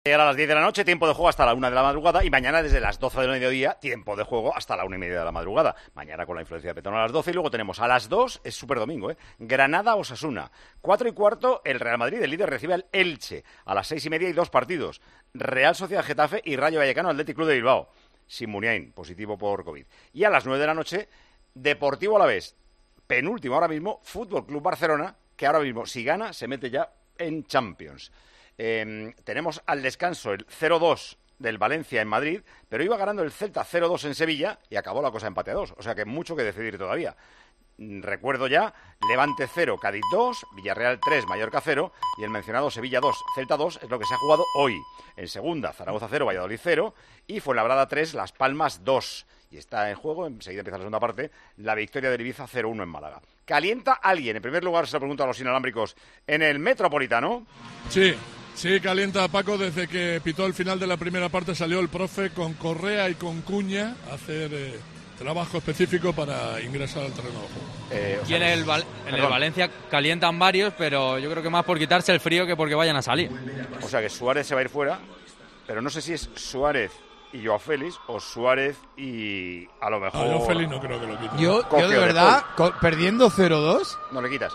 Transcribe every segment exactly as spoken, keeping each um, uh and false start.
Llegar a las diez de la noche, tiempo de juego hasta la una de la madrugada, y mañana desde las doce del mediodía, tiempo de juego hasta la una y media de la madrugada. Mañana con la influencia de Petón a las doce, y luego tenemos a las dos, es súper domingo, ¿eh? Granada-Osasuna. Cuatro y cuarto, el Real Madrid, el líder, recibe al Elche. A las seis y media hay dos partidos. Real Sociedad-Getafe y Rayo Vallecano-Athletic Club de Bilbao. Sin Muniain, positivo por COVID. Y a las nueve de la noche, Deportivo Alavés. Penúltimo ahora mismo, Fútbol Club Barcelona, que ahora mismo, si gana, se mete ya en Champions. Eh, tenemos al descanso el cero dos del Valencia en Madrid, pero iba ganando el Celta cero dos en Sevilla y acabó la cosa empate a dos, o sea que mucho que decidir todavía. Recuerdo ya, Levante cero, Cádiz dos, Villarreal tres, Mallorca cero, y el mencionado Sevilla dos, Celta dos es lo que se ha jugado hoy. En segunda, Zaragoza cero, Valladolid cero, y Fuenlabrada tres, Las Palmas dos. Y está en juego, enseguida empieza la segunda parte, la victoria del Ibiza cero uno en Málaga. ¿Calienta alguien? En primer lugar, se lo pregunto a los inalámbricos, ¿en el Metropolitano? Sí. Sí, calienta Paco. Desde que pitó el final de la primera parte salió el profe con Correa y con Cuña a hacer eh, trabajo específico para ingresar al terreno de juego. Eh, o sea, y en el, Val- en el Valencia calientan varios, pero yo creo que más por quitarse el frío que porque vayan a salir. O sea que Suárez se va a ir fuera, pero no sé si es Suárez y Joao Félix o Suárez y a lo mejor... A Joao Félix no creo que lo quite. Yo, yo de verdad, de perdiendo cero dos... ¿No le quitas?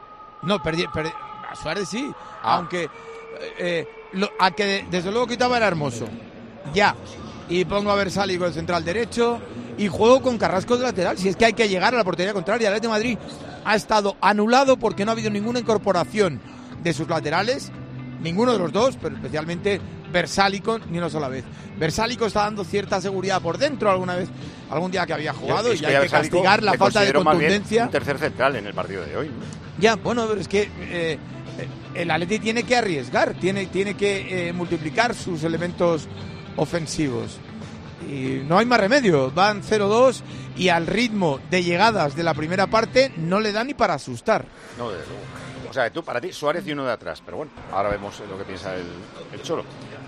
No, perdi, perdi, a Suárez sí, ah. aunque... Eh, lo, a que de, desde luego quitaba era Hermoso ya, y pongo a Versali con el central derecho y juego con Carrasco de lateral, si es que hay que llegar a la portería contraria. El Atlético de Madrid ha estado anulado porque no ha habido ninguna incorporación de sus laterales, ninguno de los dos, pero especialmente Versálico, ni una sola vez. Versálico está dando cierta seguridad por dentro alguna vez, algún día que había jugado, y hay que castigar la falta de contundencia. Un tercer central en el partido de hoy, ¿no? Ya, bueno, pero es que eh, el Atleti tiene que arriesgar, tiene, tiene que eh, multiplicar sus elementos ofensivos. Y no hay más remedio, van cero dos y al ritmo de llegadas de la primera parte no le da ni para asustar. No, desde luego. O sea, tú, para ti, Suárez y uno de atrás, pero bueno, ahora vemos lo que piensa el, el Cholo.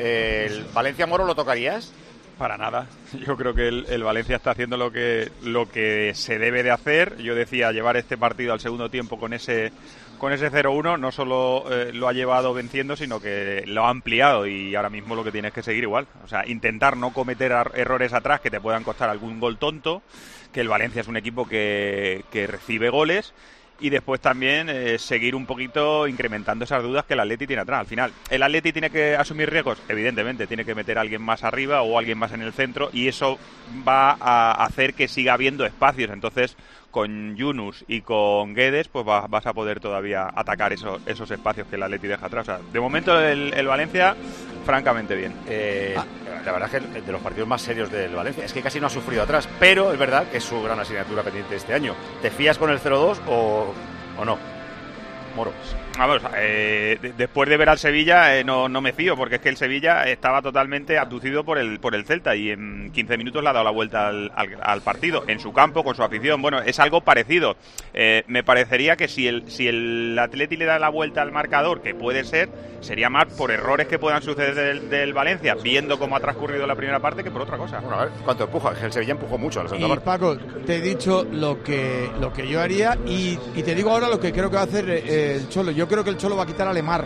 ¿El Valencia-Moro lo tocarías? Para nada. Yo creo que el, el Valencia está haciendo lo que lo que se debe de hacer. Yo decía, llevar este partido al segundo tiempo con ese con ese cero uno no solo eh, lo ha llevado venciendo, sino que lo ha ampliado, y ahora mismo lo que tienes que seguir igual. O sea, intentar no cometer errores atrás que te puedan costar algún gol tonto, que el Valencia es un equipo que, que recibe goles, y después también eh, seguir un poquito incrementando esas dudas que el Atleti tiene atrás. Al final, ¿el Atleti tiene que asumir riesgos? Evidentemente, tiene que meter a alguien más arriba o alguien más en el centro, y eso va a hacer que siga habiendo espacios. Entonces, con Yunus y con Guedes, pues va, vas a poder todavía atacar eso, esos espacios que el Atleti deja atrás. O sea, de momento el, el Valencia, francamente bien. Eh, ah. La verdad es que de los partidos más serios del Valencia es que casi no ha sufrido atrás, pero es verdad que es su gran asignatura pendiente este año. ¿Te fías con el cero dos o, o no, Moro? Vamos, eh, de, después de ver al Sevilla eh, no, no me fío, porque es que el Sevilla estaba totalmente abducido por el por el Celta, y en quince minutos le ha dado la vuelta al, al, al partido, en su campo, con su afición. Bueno, es algo parecido. Eh, me parecería que si el si el Atleti le da la vuelta al marcador, que puede ser, sería más por errores que puedan suceder del, del Valencia, viendo cómo ha transcurrido la primera parte, que por otra cosa. Bueno, a ver, ¿cuánto empuja? El Sevilla empujó mucho a la segunda y parte. Paco, te he dicho lo que lo que yo haría, y, y te digo ahora lo que creo que va a hacer eh, el Cholo. Yo creo que el Cholo va a quitar a Lemar,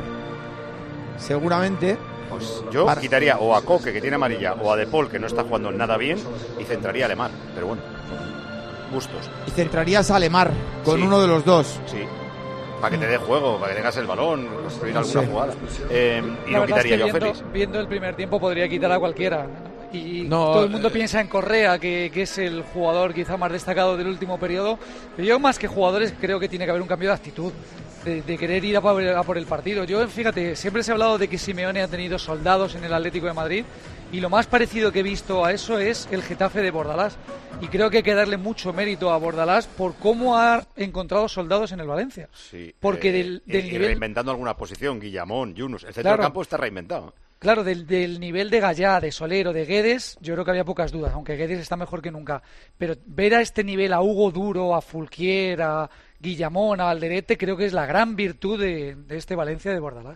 seguramente. Pues yo para... quitaría o a Coque, que tiene amarilla, o a De Paul, que no está jugando nada bien, y centraría a Lemar. Pero bueno, gustos. Y centrarías a Lemar con sí. uno de los dos. Sí, para que te dé juego, para que tengas el balón, construir alguna sí. jugada. Eh, y la no quitaría es que yo a viendo, Félix. Viendo el primer tiempo podría quitar a cualquiera. Y no, todo el mundo eh, piensa en Correa, que, que es el jugador quizá más destacado del último periodo. Pero yo, más que jugadores, creo que tiene que haber un cambio de actitud, de, de querer ir a por, a por el partido. Yo, fíjate, siempre se ha hablado de que Simeone ha tenido soldados en el Atlético de Madrid, y lo más parecido que he visto a eso es el Getafe de Bordalás. Y creo que hay que darle mucho mérito a Bordalás por cómo ha encontrado soldados en el Valencia. Sí, porque eh, del, del y nivel... reinventando alguna posición, Guillamón, Yunus, el centro claro. del campo está reinventado. Claro, del, del nivel de Gallá, de Solero, de Guedes, yo creo que había pocas dudas, aunque Guedes está mejor que nunca. Pero ver a este nivel a Hugo Duro, a Fulquier, a Guillamón, a Alderete, creo que es la gran virtud de, de este Valencia de Bordalás.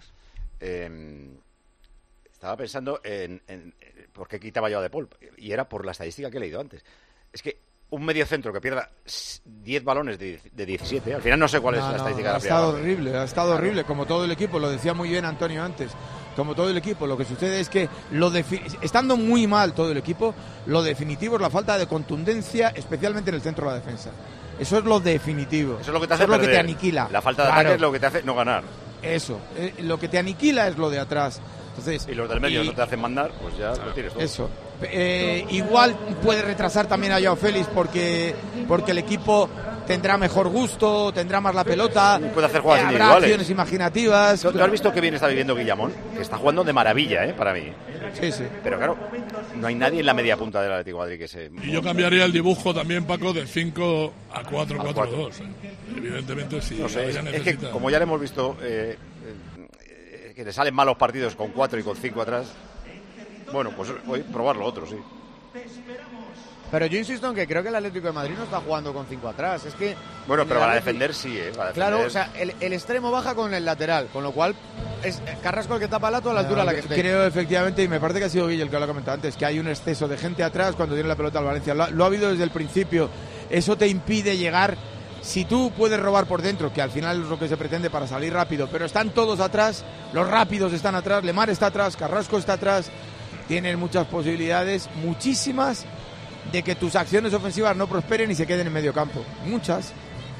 Eh, estaba pensando en, en, en por qué quitaba yo a De Paul, y era por la estadística que he leído antes. Es que un mediocentro que pierda diez balones de, de diecisiete, al final no sé cuál no, es la no, estadística de la ha estado primera. horrible, ha estado horrible, como todo el equipo, lo decía muy bien Antonio antes. como todo el equipo. Lo que sucede es que, lo defi- estando muy mal todo el equipo, lo definitivo es la falta de contundencia, especialmente en el centro de la defensa. Eso es lo definitivo. Eso es lo que te hace Eso es lo que te perder. aniquila. La falta de Claro. ataque es lo que te hace no ganar. Eso, eh, lo que te aniquila es lo de atrás. Entonces, Y los del medio y- no te hacen mandar, pues ya lo tienes todo. Eso. Eh, igual puede retrasar también a Joao Félix porque, porque el equipo tendrá mejor gusto, tendrá más la pelota. Puede hacer jugadas eh, habrá individuales. acciones imaginativas. ¿Tú, tú has visto qué bien está viviendo Guillamón? Que está jugando de maravilla, ¿eh? Para mí. Sí, sí. Pero claro, no hay nadie en la media punta del Atlético de Madrid que se... Y yo cambiaría el dibujo también, Paco, de cinco a cuatro A cuatro cuatro. dos. ¿eh? Evidentemente, si No sé, es, Valencia es que necesita- como ya le hemos visto eh, eh, que le salen malos partidos con cuatro y con cinco atrás, bueno, pues voy a probar lo otro, sí. Pero yo insisto en que creo que el Atlético de Madrid no está jugando con cinco atrás. Es que Bueno, en pero el para Atleti- defender sí, ¿eh? Para defender. Claro, o sea, el, el extremo baja con el lateral, con lo cual es Carrasco el que tapa el lato a la altura a la que esté. Creo efectivamente, y me parece que ha sido Guille el que lo ha comentado antes, que hay un exceso de gente atrás cuando tiene la pelota al Valencia. Lo ha, lo ha habido desde el principio. Eso te impide llegar. Si tú puedes robar por dentro, que al final es lo que se pretende para salir rápido, pero están todos atrás, los rápidos están atrás, Lemar está atrás, Carrasco está atrás, tienen muchas posibilidades, muchísimas, de que tus acciones ofensivas no prosperen y se queden en medio campo. Muchas.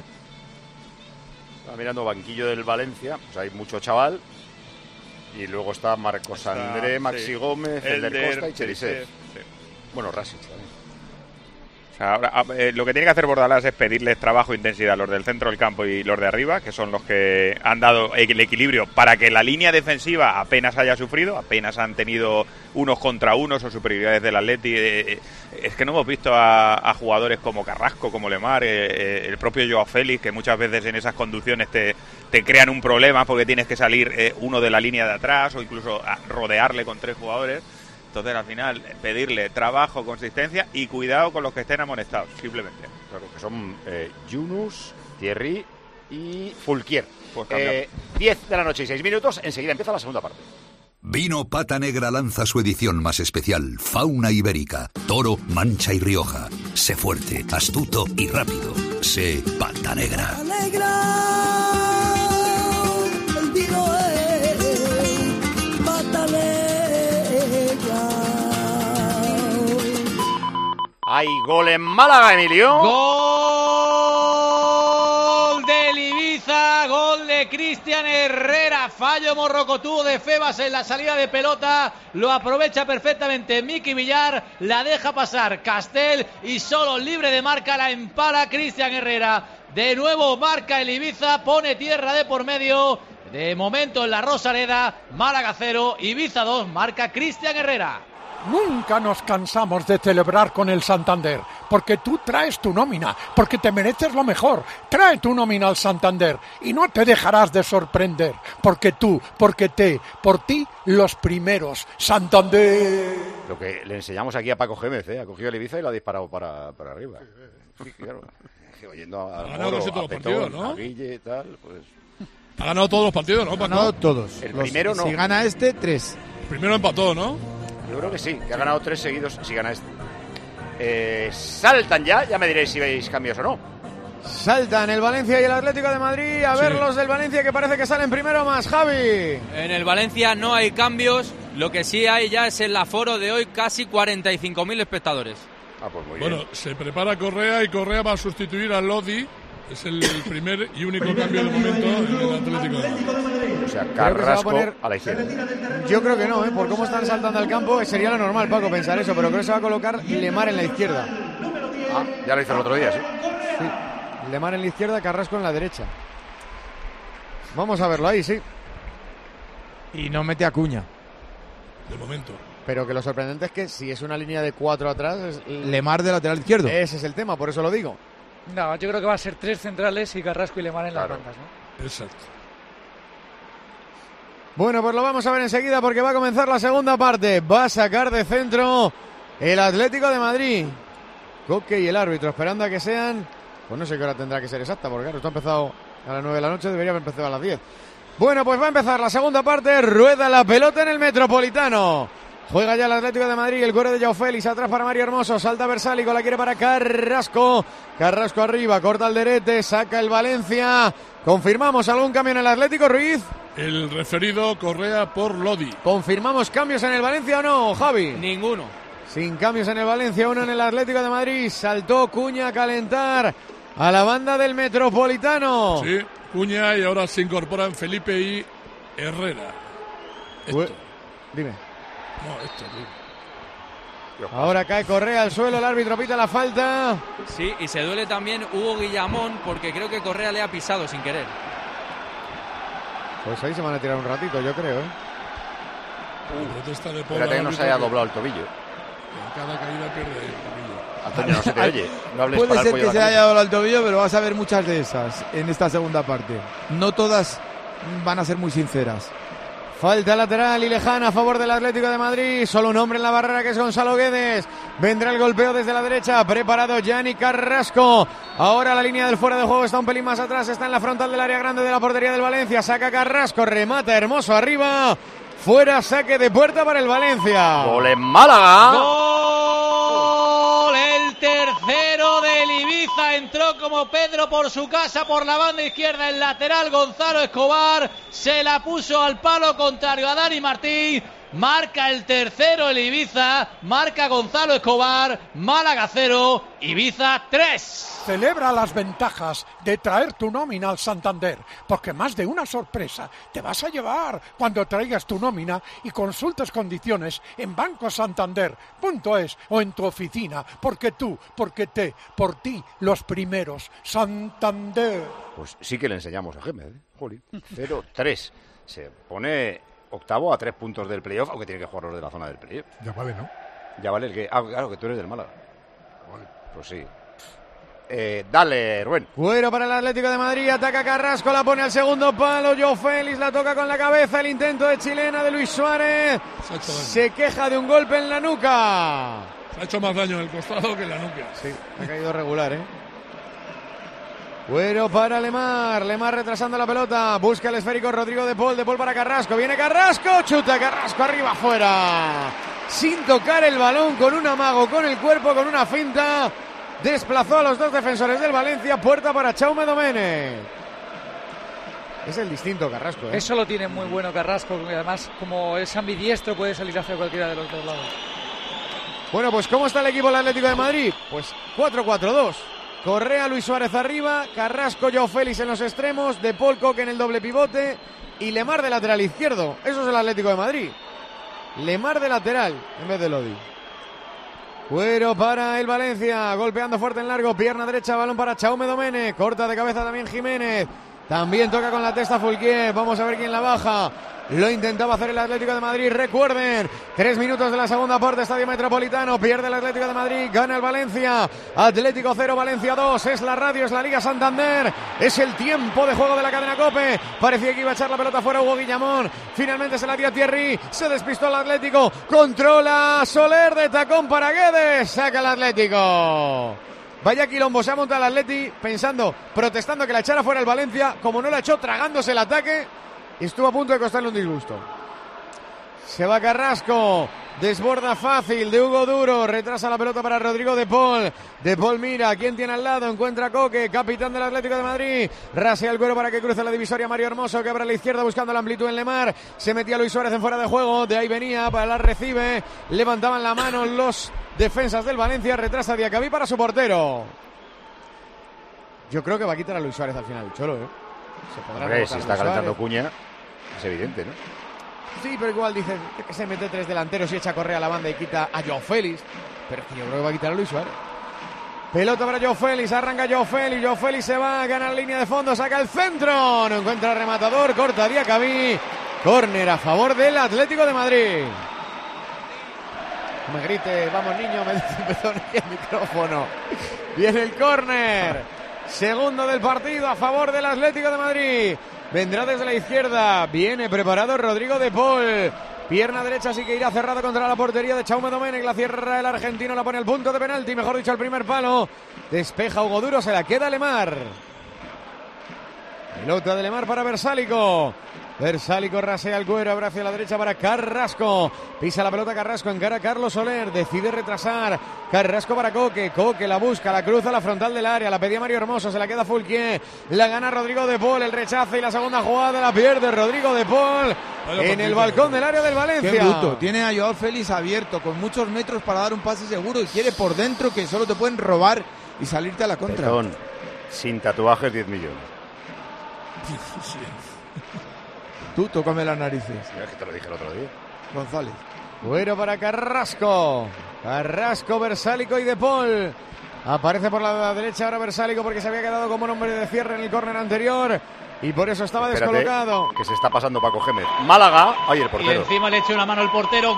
Está mirando banquillo del Valencia, pues hay mucho chaval. Y luego está Marcos Está, André, Maxi sí. Gómez, Elder Elder, Costa y Cherisev. sí. Bueno, Rasic también. O sea, ahora, a- eh, lo que tiene que hacer Bordalás es pedirles trabajo e intensidad a los del centro del campo y los de arriba, que son los que han dado el equilibrio para que la línea defensiva apenas haya sufrido, apenas han tenido unos contra unos o superioridades del Atleti. Eh, eh, es que no hemos visto a, a jugadores como Carrasco, como Lemar, eh, eh, el propio Joao Félix, que muchas veces en esas conducciones te, te crean un problema porque tienes que salir eh, uno de la línea de atrás o incluso a rodearle con tres jugadores. Entonces, al final, pedirle trabajo, consistencia y cuidado con los que estén amonestados, simplemente. Claro, que son eh, Yunus, Thierry y Fulquier. Pues cambiamos. Eh, diez de la noche y seis minutos, enseguida empieza la segunda parte. Vino Pata Negra lanza su edición más especial, Fauna Ibérica, Toro, Mancha y Rioja. Sé fuerte, astuto y rápido. Sé Pata Negra. El vino es Pata Negra. Hay gol en Málaga, Emilio. Gol del Ibiza, gol de Cristian Herrera, fallo morrocotudo de Febas en la salida de pelota, lo aprovecha perfectamente Miki Villar, la deja pasar Castel y solo libre de marca la empala Cristian Herrera. De nuevo marca el Ibiza, pone tierra de por medio, de momento en la Rosaleda, Málaga cero, Ibiza dos, marca Cristian Herrera. Nunca nos cansamos de celebrar con el Santander, porque tú traes tu nómina, porque te mereces lo mejor. Trae tu nómina al Santander y no te dejarás de sorprender, porque tú, porque te, por ti, los primeros. Santander. Lo que le enseñamos aquí a Paco Gémez, ¿eh? Ha cogido el Ibiza y lo ha disparado para, para arriba. Sí, claro. Que oyendo a, Ha a ganado Moro, casi todos a los Petón, partidos, ¿no? a Guille y tal, pues... Ha ganado todos los partidos, ¿no, Ha Paco? ganado todos. El Los- primero no. Si gana este, tres. Primero empató, ¿no? Yo creo que sí, que ha ganado tres seguidos si gana este. Eh, saltan ya, ya me diréis si veis cambios o no. Saltan el Valencia y el Atlético de Madrid. A Sí. ver los del Valencia que parece que salen primero más, Javi. En el Valencia no hay cambios, lo que sí hay ya es el aforo de hoy, casi cuarenta y cinco mil espectadores. Ah, pues muy Bueno, bien. se prepara Correa y Correa va a sustituir a Lodi. Es el primer y único cambio de momento en el Atlético de Madrid. O sea, Creo que se va a Carrasco poner- a la izquierda. Yo creo que no, ¿eh? Por cómo están saltando al campo, sería lo normal, Paco, pensar eso, pero creo que se va a colocar Lemar en la izquierda. Ah, ya lo hizo el otro día, sí. Sí. Lemar en la izquierda, Carrasco en la derecha. Vamos a verlo ahí, sí. Y no mete a Cuña. De momento. Pero que lo sorprendente es que si es una línea de cuatro atrás, es- Lemar de lateral izquierdo. ese es el tema, por eso lo digo. No, yo creo que va a ser tres centrales y Carrasco y Lemar en Claro. las bandas, ¿no? Exacto. Bueno, pues lo vamos a ver enseguida porque va a comenzar la segunda parte. Va a sacar de centro el Atlético de Madrid. Coque y el árbitro esperando a que sean... Pues no sé qué hora tendrá que ser exacta, porque claro, esto ha empezado a las nueve de la noche, debería haber empezado a las diez. Bueno, pues va a empezar la segunda parte. Rueda la pelota en el Metropolitano. Juega ya el Atlético de Madrid, el cuero de Joao Félix, atrás para Mario Hermoso, salta Versálico, la quiere para Carrasco, Carrasco arriba, corta el derete, saca el Valencia. ¿Confirmamos algún cambio en el Atlético, Ruiz? El referido Correa por Lodi. ¿Confirmamos cambios en el Valencia o no, Javi? Ninguno. Sin cambios en el Valencia, uno en el Atlético de Madrid. Saltó Cuña a calentar a la banda del Metropolitano. Sí, Cuña, y ahora se incorporan Felipe y Herrera. Esto. Ué, dime. No, esto, sí. Ahora cae Correa al suelo, el árbitro pita la falta. Sí, y se duele también Hugo Guillamón porque creo que Correa le ha pisado sin querer. Pues ahí se van a tirar un ratito, yo creo, ¿eh? Uh, Espérate que no se haya doblado el tobillo. En cada caída pierde el tobillo. Antonio, no se te oye. No hables Puede para el ser pollo que de se la haya dado al tobillo, pero vas a ver muchas de esas en esta segunda parte. No todas van a ser muy sinceras. Falta lateral y lejana a favor del Atlético de Madrid. Solo un hombre en la barrera, que es Gonzalo Guedes. Vendrá el golpeo desde la derecha. Preparado Gianni Carrasco. Ahora la línea del fuera de juego está un pelín más atrás. Está en la frontal del área grande de la portería del Valencia. Saca Carrasco. Remata Hermoso arriba. Fuera, saque de puerta para el Valencia. Gol en Málaga. ¡Gol! El tercero del Ibiza. Entró como Pedro por su casa por la banda izquierda. El lateral Gonzalo Escobar se la puso al palo contrario a Dani Martín. Marca el tercero el Ibiza. Marca Gonzalo Escobar. Málaga cero, Ibiza tres. Celebra las ventajas de traer tu nómina al Santander, porque más de una sorpresa te vas a llevar cuando traigas tu nómina y consultes condiciones en banco santander punto es o en tu oficina, porque tú, porque te, por ti, los primeros. Santander. Pues sí que le enseñamos a Gémez, ¿eh? Jolín. cero tres. Se pone octavo a tres puntos del playoff, aunque tiene que jugar los de la zona del playoff. Ya vale, ¿no? Ya vale el que... Ah, claro, que tú eres del Málaga. Vale. Pues sí. Eh, dale, Rubén. Cuero para el Atlético de Madrid, ataca Carrasco, la pone al segundo palo, Joao Félix la toca con la cabeza, el intento de chilena de Luis Suárez, se, se queja de un golpe en la nuca. Se ha hecho más daño en el costado que en la nuca. Sí, ha caído regular, ¿eh? Cuero para Lemar, Lemar retrasando la pelota, busca el esférico Rodrigo de Paul, de Paul para Carrasco, viene Carrasco, chuta Carrasco arriba, afuera, sin tocar el balón, con un amago, con el cuerpo, con una finta. Desplazó a los dos defensores del Valencia. Puerta para Jaume Domènech. Es el distinto Carrasco, ¿eh? Eso lo tiene muy bueno Carrasco, porque además como es ambidiestro puede salir hacia cualquiera de los dos lados. Bueno, pues ¿cómo está el equipo del Atlético de Madrid? Pues cuatro cuatro dos. Correa, Luis Suárez arriba, Carrasco, Joao Félix en los extremos, De Paul, Coque en el doble pivote y Lemar de lateral izquierdo. Eso es el Atlético de Madrid. Lemar de lateral en vez de Lodi. Cuero para el Valencia, golpeando fuerte en largo, pierna derecha, balón para Jaume Domènech, corta de cabeza también Jiménez, también toca con la testa Fulquier, vamos a ver quién la baja. Lo intentaba hacer el Atlético de Madrid, recuerden, tres minutos de la segunda parte, Estadio Metropolitano, pierde el Atlético de Madrid, gana el Valencia, Atlético cero, Valencia dos, es la radio, es la Liga Santander, es el tiempo de juego de la cadena COPE, parecía que iba a echar la pelota fuera Hugo Guillamón, finalmente se la dio a Thierry, se despistó el Atlético, controla Soler de tacón para Guedes, saca el Atlético. Vaya quilombo, se ha montado el Atleti pensando, protestando que la echara fuera el Valencia, como no la echó, tragándose el ataque. Estuvo a punto de costarle un disgusto. Se va Carrasco. Desborda fácil de Hugo Duro. Retrasa la pelota para Rodrigo de Paul. De Paul mira. ¿Quién tiene al lado? Encuentra a Coque, capitán del Atlético de Madrid. Rasea el cuero para que cruce la divisoria Mario Hermoso, que abre a la izquierda buscando la amplitud en Lemar. Se metía Luis Suárez en fuera de juego. De ahí venía. Para la recibe. Levantaban la mano los defensas del Valencia. Retrasa Diacabí para su portero. Yo creo que va a quitar a Luis Suárez al final el Cholo, ¿eh? Se podrá Hombre, si está calentando Suárez. Cuña, es evidente, ¿no? Sí, pero igual dice que se mete tres delanteros y echa a Correa a la banda y quita a Joao Félix. Pero es que yo creo que va a quitar a Luis Suárez. Pelota para Joao Félix, arranca Joao Félix, Joao Félix se va, gana la línea de fondo, saca el centro, no encuentra el rematador, corta Diacabí. Córner a favor del Atlético de Madrid. No me grite, vamos niño, me empezó el micrófono. Viene el córner. Segundo del partido a favor del Atlético de Madrid. Vendrá desde la izquierda. Viene preparado Rodrigo de Paul. Pierna derecha sí que irá cerrado contra la portería de Jaume Domènech. La cierra el argentino, la pone al punto de penalti. Mejor dicho, al primer palo. Despeja Hugo Duro, se la queda Lemar. Pelota de Lemar para Versálico. Versálico rasea el cuero, abre hacia la derecha para Carrasco. Pisa la pelota Carrasco, encara a Carlos Soler, decide retrasar. Carrasco para Coque, Coque la busca, la cruza a la frontal del área, la pedía Mario Hermoso, se la queda Fulquier, la gana Rodrigo de Paul, el rechazo y la segunda jugada la pierde Rodrigo de Paul en el balcón del área del Valencia. Qué bruto, tiene a Joao Félix abierto con muchos metros para dar un pase seguro y quiere por dentro que solo te pueden robar y salirte a la contra. Perdón, sin tatuajes diez millones. Sí. Tú tócame las narices. Es que te lo dije el otro día. González. Bueno para Carrasco. Carrasco, Versálico y De Paul. Aparece por la derecha ahora Versálico porque se había quedado como hombre de cierre en el córner anterior y por eso estaba Espérate, descolocado. Que se está pasando Paco Gémez. Málaga. Ay, el portero. Y encima le echa una mano el portero.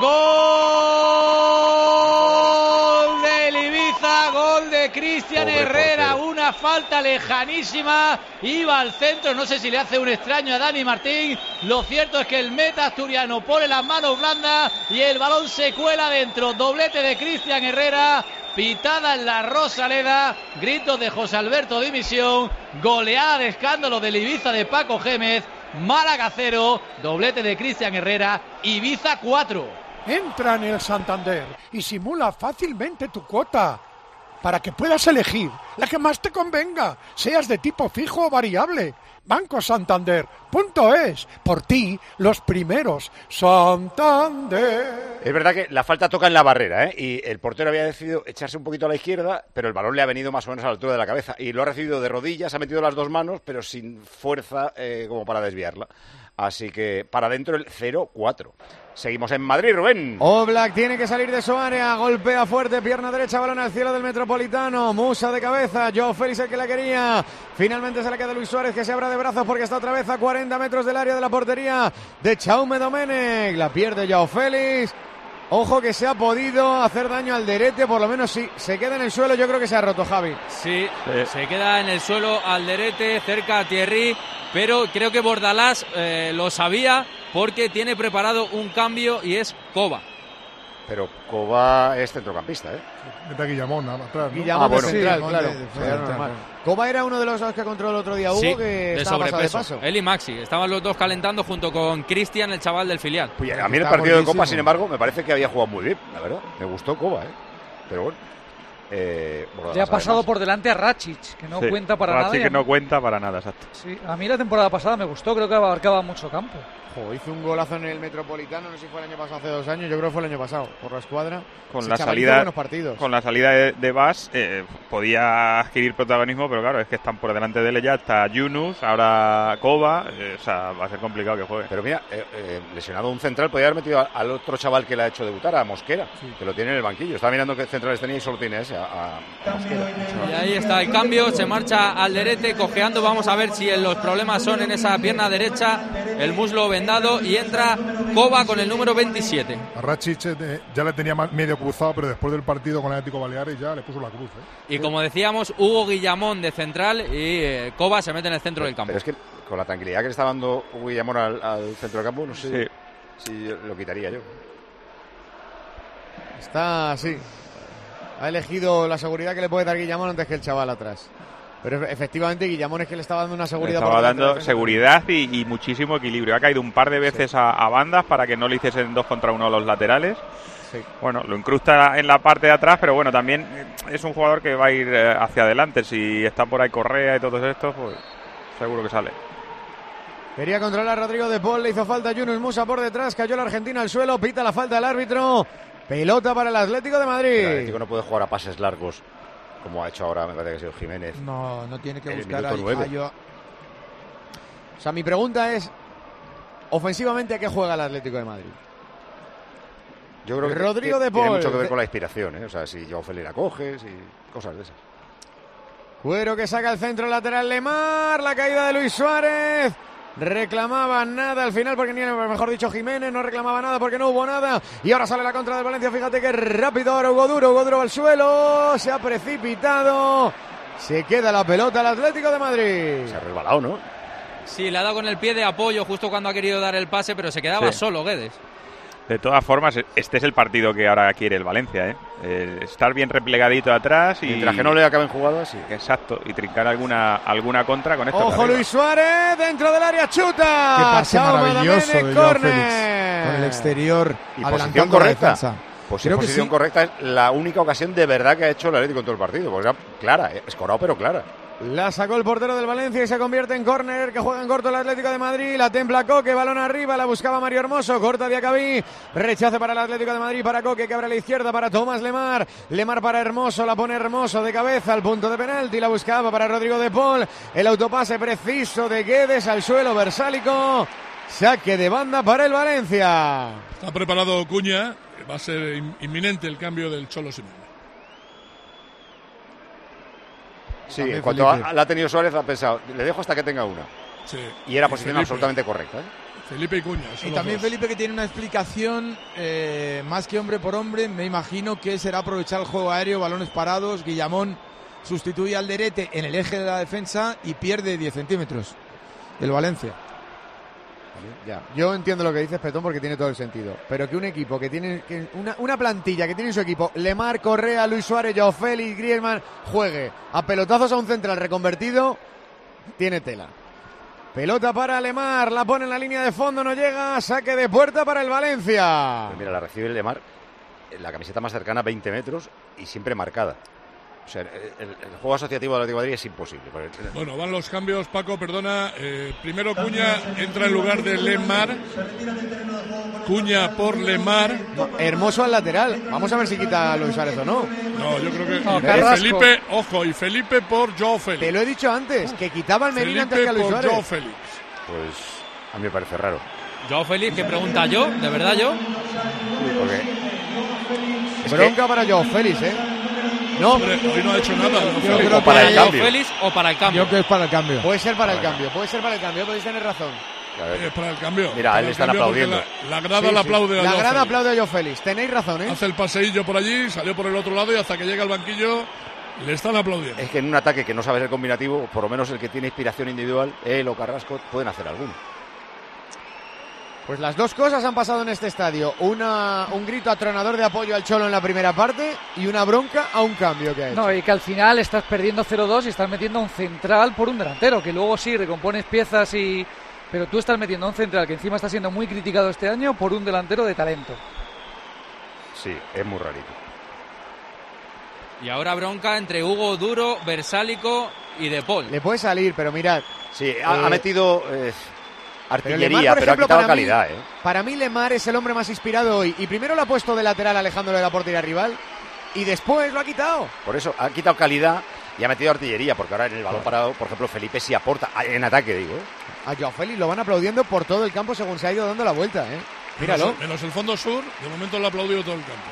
¡Gol del Ibiza! ¡Gol de Cristian Pobre Herrera! portero. Una falta lejanísima. Iba al centro. No sé si le hace un extraño a Dani Martín. Lo cierto es que el meta asturiano pone las manos blandas y el balón se cuela dentro. Doblete de Cristian Herrera. Pitada en la Rosaleda, gritos de José Alberto Dimisión, goleada de escándalo del Ibiza de Paco Gémez, Málaga cero, doblete de Cristian Herrera, Ibiza cuatro. Entra en el Santander y simula fácilmente tu cuota para que puedas elegir la que más te convenga, seas de tipo fijo o variable. Banco Santander punto es, por ti los primeros. Santander. Es verdad que la falta toca en la barrera, ¿eh? Y el portero había decidido echarse un poquito a la izquierda, pero el balón le ha venido más o menos a la altura de la cabeza y lo ha recibido de rodillas, ha metido las dos manos, pero sin fuerza eh, como para desviarla. Así que para adentro el cero cuatro. Seguimos en Madrid, Rubén. Oblak tiene que salir de su área, golpea fuerte, pierna derecha, balón al cielo del Metropolitano, Musa de cabeza, Joao Félix el que la quería, finalmente se la queda Luis Suárez que se abra de brazos porque está otra vez a cuarenta metros del área de la portería de Jaume Domenech, la pierde Joao Félix. Ojo que se ha podido hacer daño al Derete, por lo menos si se queda en el suelo yo creo que se ha roto, Javi. Sí, sí. Se queda en el suelo Alderete, cerca a Thierry, pero creo que Bordalás eh, lo sabía porque tiene preparado un cambio y es Coba. Pero Coba es centrocampista, ¿eh? Está Guillamón atrás, ¿no? Guillamón ah, bueno. de central, Sí, claro. de- de- Sí, de- normal. Coba era uno de los dos que controló el otro día Hugo, Sí, que de estaba pasado de sobrepeso. paso. Él y Maxi, estaban los dos calentando junto con Cristian, el chaval del filial. Pues a mí el Está partido de Copa, gordísimo. sin embargo, me parece que había jugado muy bien, la verdad. Me gustó Coba, ¿eh? Pero bueno. Eh, Bordalás, Le ha pasado además. por delante a Rachic, que no Sí, cuenta para Rachi nada. y a que mí- no cuenta para nada, exacto. Sí, a mí la temporada pasada me gustó, creo que abarcaba mucho campo. Jo, hizo un golazo en el Metropolitano, no sé si fue el año pasado, hace dos años, yo creo que fue el año pasado, por la escuadra. Con Ese la chaval hizo salida, buenos partidos. con la salida de, de Bas eh, podía adquirir protagonismo, pero claro, es que están por delante de él ya, está Yunus, ahora Coba, eh, o sea, va a ser complicado que juegue. Pero mira, eh, eh, lesionado un central, podía haber metido a- al otro chaval que le ha hecho debutar, a Mosquera, que lo tiene en el banquillo. Estaba mirando qué centrales tenía y solo tiene ese, a, a Mosquera. Y ahí está el cambio, se marcha Alderete cojeando, vamos a ver si los problemas son en esa pierna derecha, el muslo vendado y entra Coba con el número veintisiete. A Rachic eh, ya le tenía más- medio cruzado, pero después del partido con el Atlético Baleares ya le puso la cruz. ¿eh? Y como decíamos, Hugo Guillamón de central y eh, Coba se mete en el centro del campo. Pero es que con la tranquilidad que le está dando Hugo Guillamón al, al centro del campo, no sé Sí. si lo quitaría yo. Está así. Ha elegido la seguridad que le puede dar Guillamón antes que el chaval atrás. Pero efectivamente Guillamón es que le estaba dando una Le seguridad. estaba por delante de la dando defensa. seguridad y, y muchísimo equilibrio. Ha caído un par de veces a, a bandas para que no le hiciesen dos contra uno a los laterales. Sí. Bueno, lo incrusta en la parte de atrás, pero bueno, también eh, es un jugador que va a ir eh, hacia adelante. Si está por ahí Correa y todos estos, pues seguro que sale. Quería controlar a Rodrigo de Paul, le hizo falta Yunus Musa por detrás, cayó el argentino al suelo, pita la falta del árbitro. Pelota para el Atlético de Madrid. El Atlético no puede jugar a pases largos como ha hecho ahora, me parece que ha sido Jiménez. No, no tiene que El buscar a, minuto nueve. a Joao. O sea, mi pregunta es, ofensivamente, ¿a qué juega el Atlético de Madrid? Yo creo que Rodrigo tiene, de tiene Paul. mucho que ver con la inspiración, ¿eh? O sea, si Joao Félix la coges y cosas de esas. Cuero que saca el centro lateral Lemar, la caída de Luis Suárez. Reclamaba nada al final porque ni, mejor dicho, Jiménez no reclamaba nada porque no hubo nada. Y ahora sale la contra del Valencia, fíjate que rápido ahora Hugo Duro, Hugo Duro al suelo, se ha precipitado. Se queda la pelota al Atlético de Madrid. Se ha resbalado, ¿no? Sí, le ha dado con el pie de apoyo justo cuando ha querido dar el pase, pero se quedaba Sí. solo Guedes. De todas formas, este es el partido que ahora quiere el Valencia, ¿eh? Eh, estar bien replegadito atrás y... Mientras que no le acaben jugadas, sí. Exacto, y trincar alguna alguna contra con esto. Ojo Luis Suárez, dentro del área, chuta. Qué pase Chao, maravilloso Madamene, de Joao córner. Félix. Con el exterior, Y adelantando posición la correcta. defensa. Pues Creo que posición sí. correcta es la única ocasión de verdad que ha hecho el Atlético en todo el partido. Porque era clara, eh, escorado pero clara. La sacó el portero del Valencia y se convierte en córner, que juega en corto el Atlético de Madrid. La templa Coque, balón arriba, la buscaba Mario Hermoso, corta Diacabí, rechace para el Atlético de Madrid, para Coque, que abre a la izquierda para Tomás Lemar. Lemar para Hermoso, la pone Hermoso de cabeza al punto de penalti, la buscaba para Rodrigo de Paul. El autopase preciso de Guedes al suelo, Versálico. Saque de banda para el Valencia. Está preparado Cuña, va a ser in- inminente el cambio del Cholo Simeone. Sí, También en cuanto Felipe. a- la ha tenido Suárez, ha pensado, le dejo hasta que tenga una. Sí. Y era Y posición Felipe. absolutamente correcta, ¿eh? Felipe y Cuña. son Y los también dos. Felipe, que tiene una explicación eh, más que hombre por hombre, me imagino que será aprovechar el juego aéreo, balones parados. Guillamón sustituye al Derete en el eje de la defensa y pierde diez centímetros el Valencia. Ya, yo entiendo lo que dices, Petón, porque tiene todo el sentido. Pero que un equipo que tiene que una, una plantilla que tiene en su equipo, Lemar, Correa, Luis Suárez, Joao Félix, Griezmann, juegue a pelotazos a un central reconvertido, tiene tela. Pelota para Lemar, la pone en la línea de fondo, no llega, saque de puerta para el Valencia. Pues mira, la recibe el Lemar, la camiseta más cercana, veinte metros, y siempre marcada. O sea, el, el- el juego asociativo del Atlético de Madrid es imposible. porque- Bueno, van los cambios, Paco, perdona. Eh, primero Cuña entra en lugar de Lemar. Cuña por Lemar. Hermoso al lateral. Vamos a ver si quita a Luis Suárez o no. No, yo creo que No, y Carrasco. Felipe, ojo, y Felipe por Joao Félix. Te lo he dicho antes, que quitaba al Medina antes que Felipe a Luis por Suárez. Joao Félix. Pues a mí me parece raro. Joao Félix, que pregunta yo, ¿de verdad yo? Porque es que- Bronca para Joao Félix, ¿eh? No, Hombre, hoy no ha hecho nada. Joao Félix. creo o para el Joao cambio. Félix o para el cambio. Yo creo que es para el cambio. puede ser para el cambio, puede ser para el cambio, podéis tener razón. A ver, Eh, para el cambio. Mira, para él el están cambio, porque aplaudiendo. La, la grada Sí, la sí. aplaude a La Joao grada Félix. aplaude a Joao Félix, tenéis razón, ¿eh? Hace el paseillo por allí, salió por el otro lado y hasta que llega al banquillo le están aplaudiendo. es que en un ataque que no sabe ser combinativo, por lo menos el que tiene inspiración individual, él o Carrasco, pueden hacer alguno. Pues las dos cosas han pasado en este estadio. Una, un grito atronador de apoyo al Cholo en la primera parte y una bronca a un cambio que ha hecho. No, y que al final estás perdiendo cero dos y estás metiendo a un central por un delantero, que luego sí recompones piezas y... Pero tú estás metiendo a un central que encima está siendo muy criticado este año por un delantero de talento. Sí, es muy rarito. Y ahora bronca entre Hugo Duro, Versálico y De Paul. Le puede salir, pero mirad. Sí, ha, Eh, ha metido eh, artillería, pero, Lemar, por ejemplo, ha quitado para mí- calidad, ¿eh? Para mí Lemar es el hombre más inspirado hoy. Y primero lo ha puesto de lateral alejándolo de la portería rival y después lo ha quitado. Por eso, ha quitado calidad y ha metido artillería, porque ahora en el balón parado, por ejemplo, Felipe sí aporta, en ataque digo, ¿eh? A Joao Félix lo van aplaudiendo por todo el campo según se ha ido dando la vuelta, ¿eh? Míralo. Menos, menos el fondo sur, de momento lo ha aplaudido todo el campo.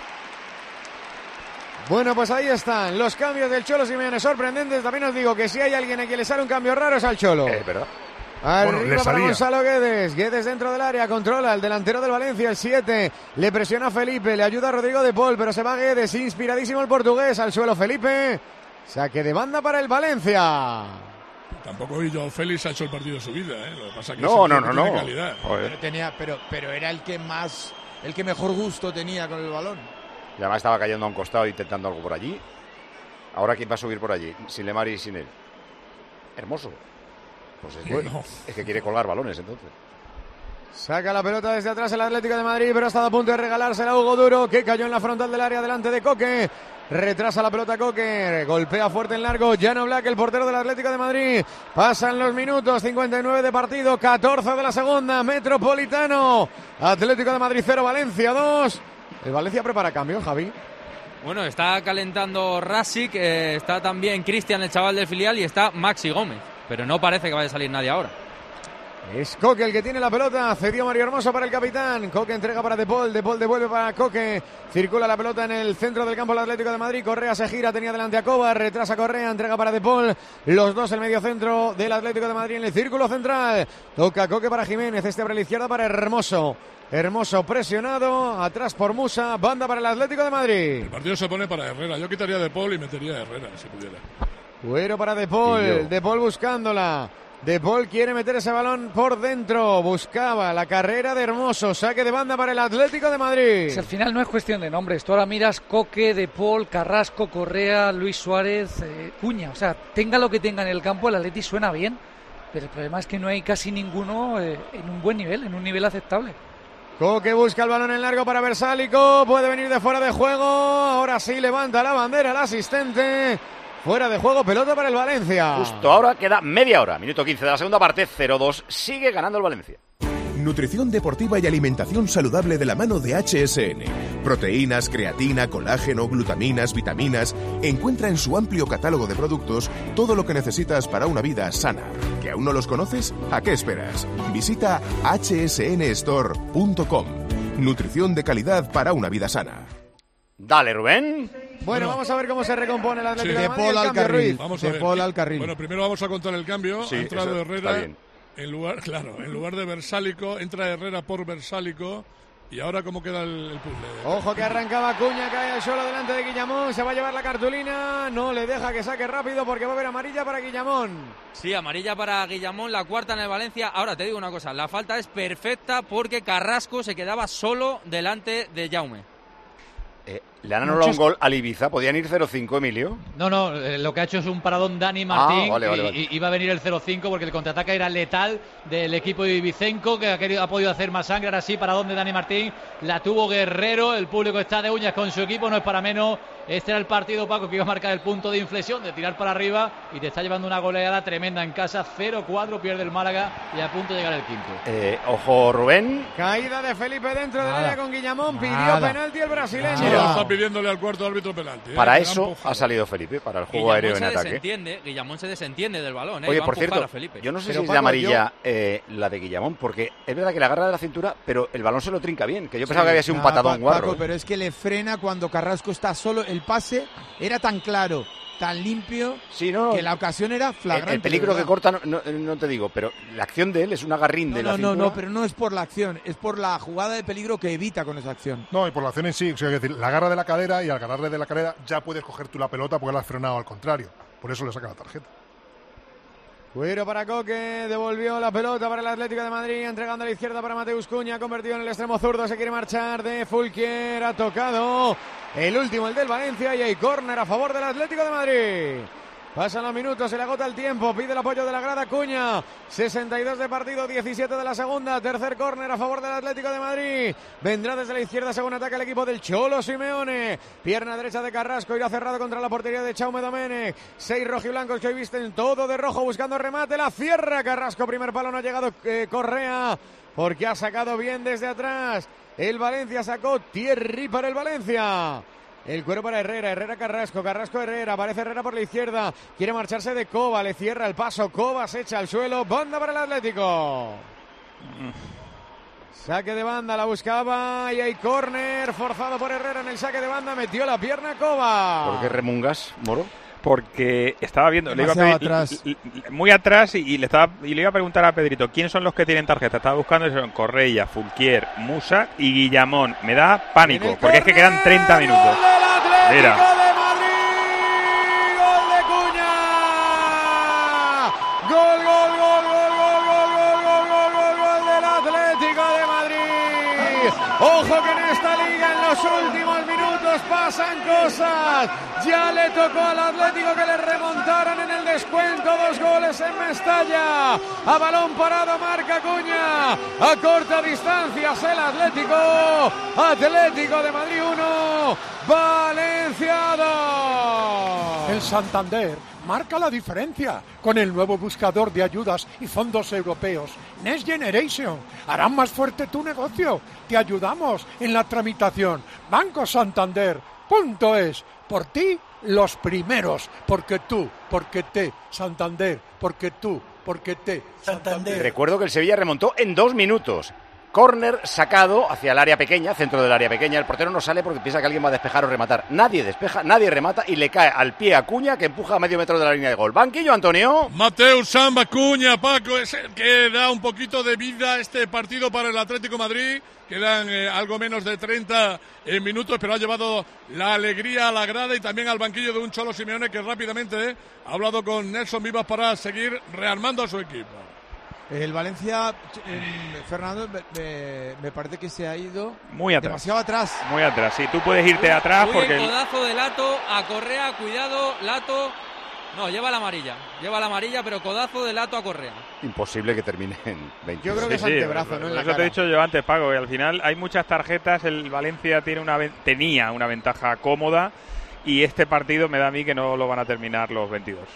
Bueno, pues ahí están los cambios del Cholo Simeone sorprendentes. También os digo que si hay alguien a quien le sale un cambio raro es al Cholo. Es verdad. Arriba Bueno, le para salía. Gonzalo Guedes. Guedes dentro del área, controla el delantero del Valencia, el siete. Le presiona a Felipe, le ayuda a Rodrigo de Paul, pero se va Guedes. Inspiradísimo el portugués. Al suelo Felipe. Saque de banda para el Valencia. Tampoco hoy Joao Félix ha hecho el partido de su vida, ¿eh? Lo que pasa es que No, es un no, tío no, que tiene no. calidad. Joder. Pero, tenía, pero, pero era el que más, el que mejor gusto tenía con el balón. Y además estaba cayendo a un costado intentando algo por allí. Ahora quién va a subir por allí, sin Lemar y sin él. Hermoso. Pues es bueno. No. Es que quiere colgar balones entonces. Saca la pelota desde atrás el Atlético de Madrid, pero ha estado a punto de regalársela a Hugo Duro, que cayó en la frontal del área delante de Coque. Retrasa la pelota Coque, golpea fuerte en largo Llano Black, el portero del Atlético de Madrid. Pasan los minutos, cincuenta y nueve de partido, catorce de la segunda, Metropolitano. Atlético de Madrid cero, Valencia dos. El Valencia prepara cambio, Javi. Bueno, está calentando Rasic, eh, está también Cristian, el chaval del filial, y está Maxi Gómez. Pero no parece que vaya a salir nadie ahora. Es Coque el que tiene la pelota, cedió Mario Hermoso para el capitán, Coque entrega para De Paul, De Paul devuelve para Coque, circula la pelota en el centro del campo del Atlético de Madrid, Correa se gira, tenía delante a Cobar, retrasa Correa, entrega para De Paul, los dos el medio centro del Atlético de Madrid en el círculo central, toca Coque para Jiménez, este abre a la izquierda para Hermoso, Hermoso presionado, atrás por Musa, banda para el Atlético de Madrid. El partido se pone para Herrera. Yo quitaría De Paul y metería a Herrera, si pudiera. Güero para De Paul, Y yo. De Paul buscándola. De Paul quiere meter ese balón por dentro. Buscaba la carrera de Hermoso. Saque de banda para el Atlético de Madrid. Pues al final no es cuestión de nombres. Tú ahora miras Coque, De Paul, Carrasco, Correa, Luis Suárez, eh, Cuña. O sea, tenga lo que tenga en el campo, el Atleti suena bien. Pero el problema es que no hay casi ninguno eh, en un buen nivel, en un nivel aceptable. Coque busca el balón en largo para Versálico. Puede venir de fuera de juego. Ahora sí levanta la bandera el asistente. Fuera de juego, pelota para el Valencia. Justo ahora queda media hora, minuto quince de la segunda parte, cero dos, sigue ganando el Valencia. Nutrición deportiva y alimentación saludable de la mano de H S N. Proteínas, creatina, colágeno, glutaminas, vitaminas. Encuentra en su amplio catálogo de productos todo lo que necesitas para una vida sana. ¿Que aún no los conoces? ¿A qué esperas? Visita hache ese ene store punto com. Nutrición de calidad para una vida sana. Dale, Rubén. Bueno, vamos a ver cómo se recompone el Atlético Sí. de Madrid. De Paul al carril. Vamos a De ver. Paul al carril. Bueno, primero vamos a contar el cambio. Sí, ha entrado eso Herrera está bien. en lugar, claro, en lugar de Versálico, entra Herrera por Versálico. Y ahora cómo queda el, el puzzle. Ojo que arrancaba Cuña, cae al suelo delante de Guillamón. Se va a llevar la cartulina. No le deja que saque rápido porque va a haber amarilla para Guillamón. Sí, amarilla para Guillamón, la cuarta en el Valencia. Ahora te digo una cosa, la falta es perfecta porque Carrasco se quedaba solo delante de Jaume. Eh, le han anulado un gol al Ibiza. ¿Podían ir cero cinco, Emilio? No, no, eh, lo que ha hecho es un paradón Dani Martín. Ah, vale, vale, y- vale. y iba a venir el cero cinco porque el contraataque era letal del equipo de Ibicenco, que ha, querido, ha podido hacer más sangre. Ahora sí, paradón de Dani Martín. La tuvo Guerrero. El público está de uñas con su equipo, no es para menos. Este era el partido, Paco, que iba a marcar el punto de inflexión, de tirar para arriba. Y te está llevando una goleada tremenda en casa. cero cuatro, pierde el Málaga y a punto de llegar el quinto. Eh, ojo, Rubén. Caída de Felipe dentro del Nada. área con Guillamón. Pidió Nada. penalti el brasileño. Sí, está pidiéndole al cuarto árbitro penalti. ¿eh? Para Le ha eso empujado. ha salido Felipe, para el juego Guillamón aéreo en se ataque. desentiende, Guillamón se desentiende del balón, ¿eh? Oye, Va a por empujar cierto, a Felipe. yo no sé Pero, si es Paco, de amarilla eh, la de Guillamón, porque es verdad que la agarra de la cintura, pero el balón se lo trinca bien, que yo pensaba que había sido un Nah, patadón Pa- guarro. Paco, ¿eh? pero es que le frena cuando Carrasco está solo. El pase era tan claro, tan limpio, Sí, no, que la ocasión era el, flagrante. el peligro de que verdad. corta no, no- no te digo, pero la acción de él es un agarrín No, de no, la no, cintura. no, pero no es por la acción, es por la jugada de peligro que evita con esa acción. No, y por la acción en sí, o sea, es decir, la agarra de la cadera y al agarrarle de la cadera ya puedes coger tú la pelota porque la has frenado al contrario. Por eso le saca la tarjeta. Cuero para Coque, devolvió la pelota para el Atlético de Madrid, entregando a la izquierda para Mateus Cuña, convertido en el extremo zurdo, se quiere marchar de Fulquier, ha tocado el último, el del Valencia, y hay córner a favor del Atlético de Madrid. Pasan los minutos, se le agota el tiempo, pide el apoyo de la grada Cuña, sesenta y dos de partido, diecisiete de la segunda, tercer córner a favor del Atlético de Madrid, vendrá desde la izquierda según ataca el equipo del Cholo Simeone, pierna derecha de Carrasco, irá cerrado contra la portería de Chaume Domenech, seis rojiblancos que hoy visten todo de rojo buscando remate, la cierra Carrasco, primer palo, no ha llegado eh, Correa, porque ha sacado bien desde atrás, el Valencia sacó Thierry para el Valencia. El cuero para Herrera, Herrera Carrasco, Carrasco Herrera, aparece Herrera por la izquierda, quiere marcharse de Cova, le cierra el paso, Cova se echa al suelo, banda para el Atlético. Saque de banda, la buscaba y hay córner, forzado por Herrera en el saque de banda, metió la pierna Cova. ¿Por qué remungas, Moro? Porque estaba viendo, le iba a Demasiado pedir- atrás. y- y- y- muy atrás y, y le estaba y le iba a preguntar a Pedrito quiénes son los que tienen tarjeta. Estaba buscando y son Correia, Fulquier, Musa y Guillamón. Me da pánico En el porque es que quedan córner, treinta minutos. Gol del Atlético Mira. de Madrid, gol de Cuña. Gol, gol, gol, gol, gol, gol, gol, gol, gol, gol, gol del Atlético de Madrid. Ojo que en esta liga en los últimos minutos pasan cosas. Ya le tocó al Atlético que le remontaran en el descuento, dos goles en Mestalla. A balón parado marca Cuña. A corta distancia el Atlético. Atlético de Madrid uno, Valencia dos. El Santander marca la diferencia con el nuevo buscador de ayudas y fondos europeos Next Generation. Harán más fuerte tu negocio. Te ayudamos en la tramitación. Banco Santander punto es. Por ti, los primeros. Porque tú, porque te, Santander. Porque tú, porque te, Santander. Recuerdo que el Sevilla remontó en dos minutos. córner sacado hacia el área pequeña, centro del área pequeña. El portero no sale porque piensa que alguien va a despejar o rematar. Nadie despeja, nadie remata y le cae al pie a Cuña, que empuja a medio metro de la línea de gol. Banquillo, Antonio. Mateus Samba Cuña, Paco, es el que da un poquito de vida a este partido para el Atlético de Madrid. Quedan eh, algo menos de treinta eh, minutos, pero ha llevado la alegría a la grada y también al banquillo de un Cholo Simeone que rápidamente eh, ha hablado con Nelson Vivas para seguir rearmando a su equipo. El Valencia, eh, Fernando, me, me, me parece que se ha ido muy atrás. demasiado atrás. Muy atrás, sí, tú puedes irte atrás Uy, porque... el codazo de Lato a Correa, cuidado, Lato... No, lleva la amarilla, lleva la amarilla, pero codazo de Lato a Correa. Imposible que termine en veinte. Yo creo que sí, es antebrazo, sí, ¿no? En la eso te he dicho yo antes, Paco, que al final hay muchas tarjetas, el Valencia tiene una tenía una ventaja cómoda y este partido me da a mí que no lo van a terminar los veintidós.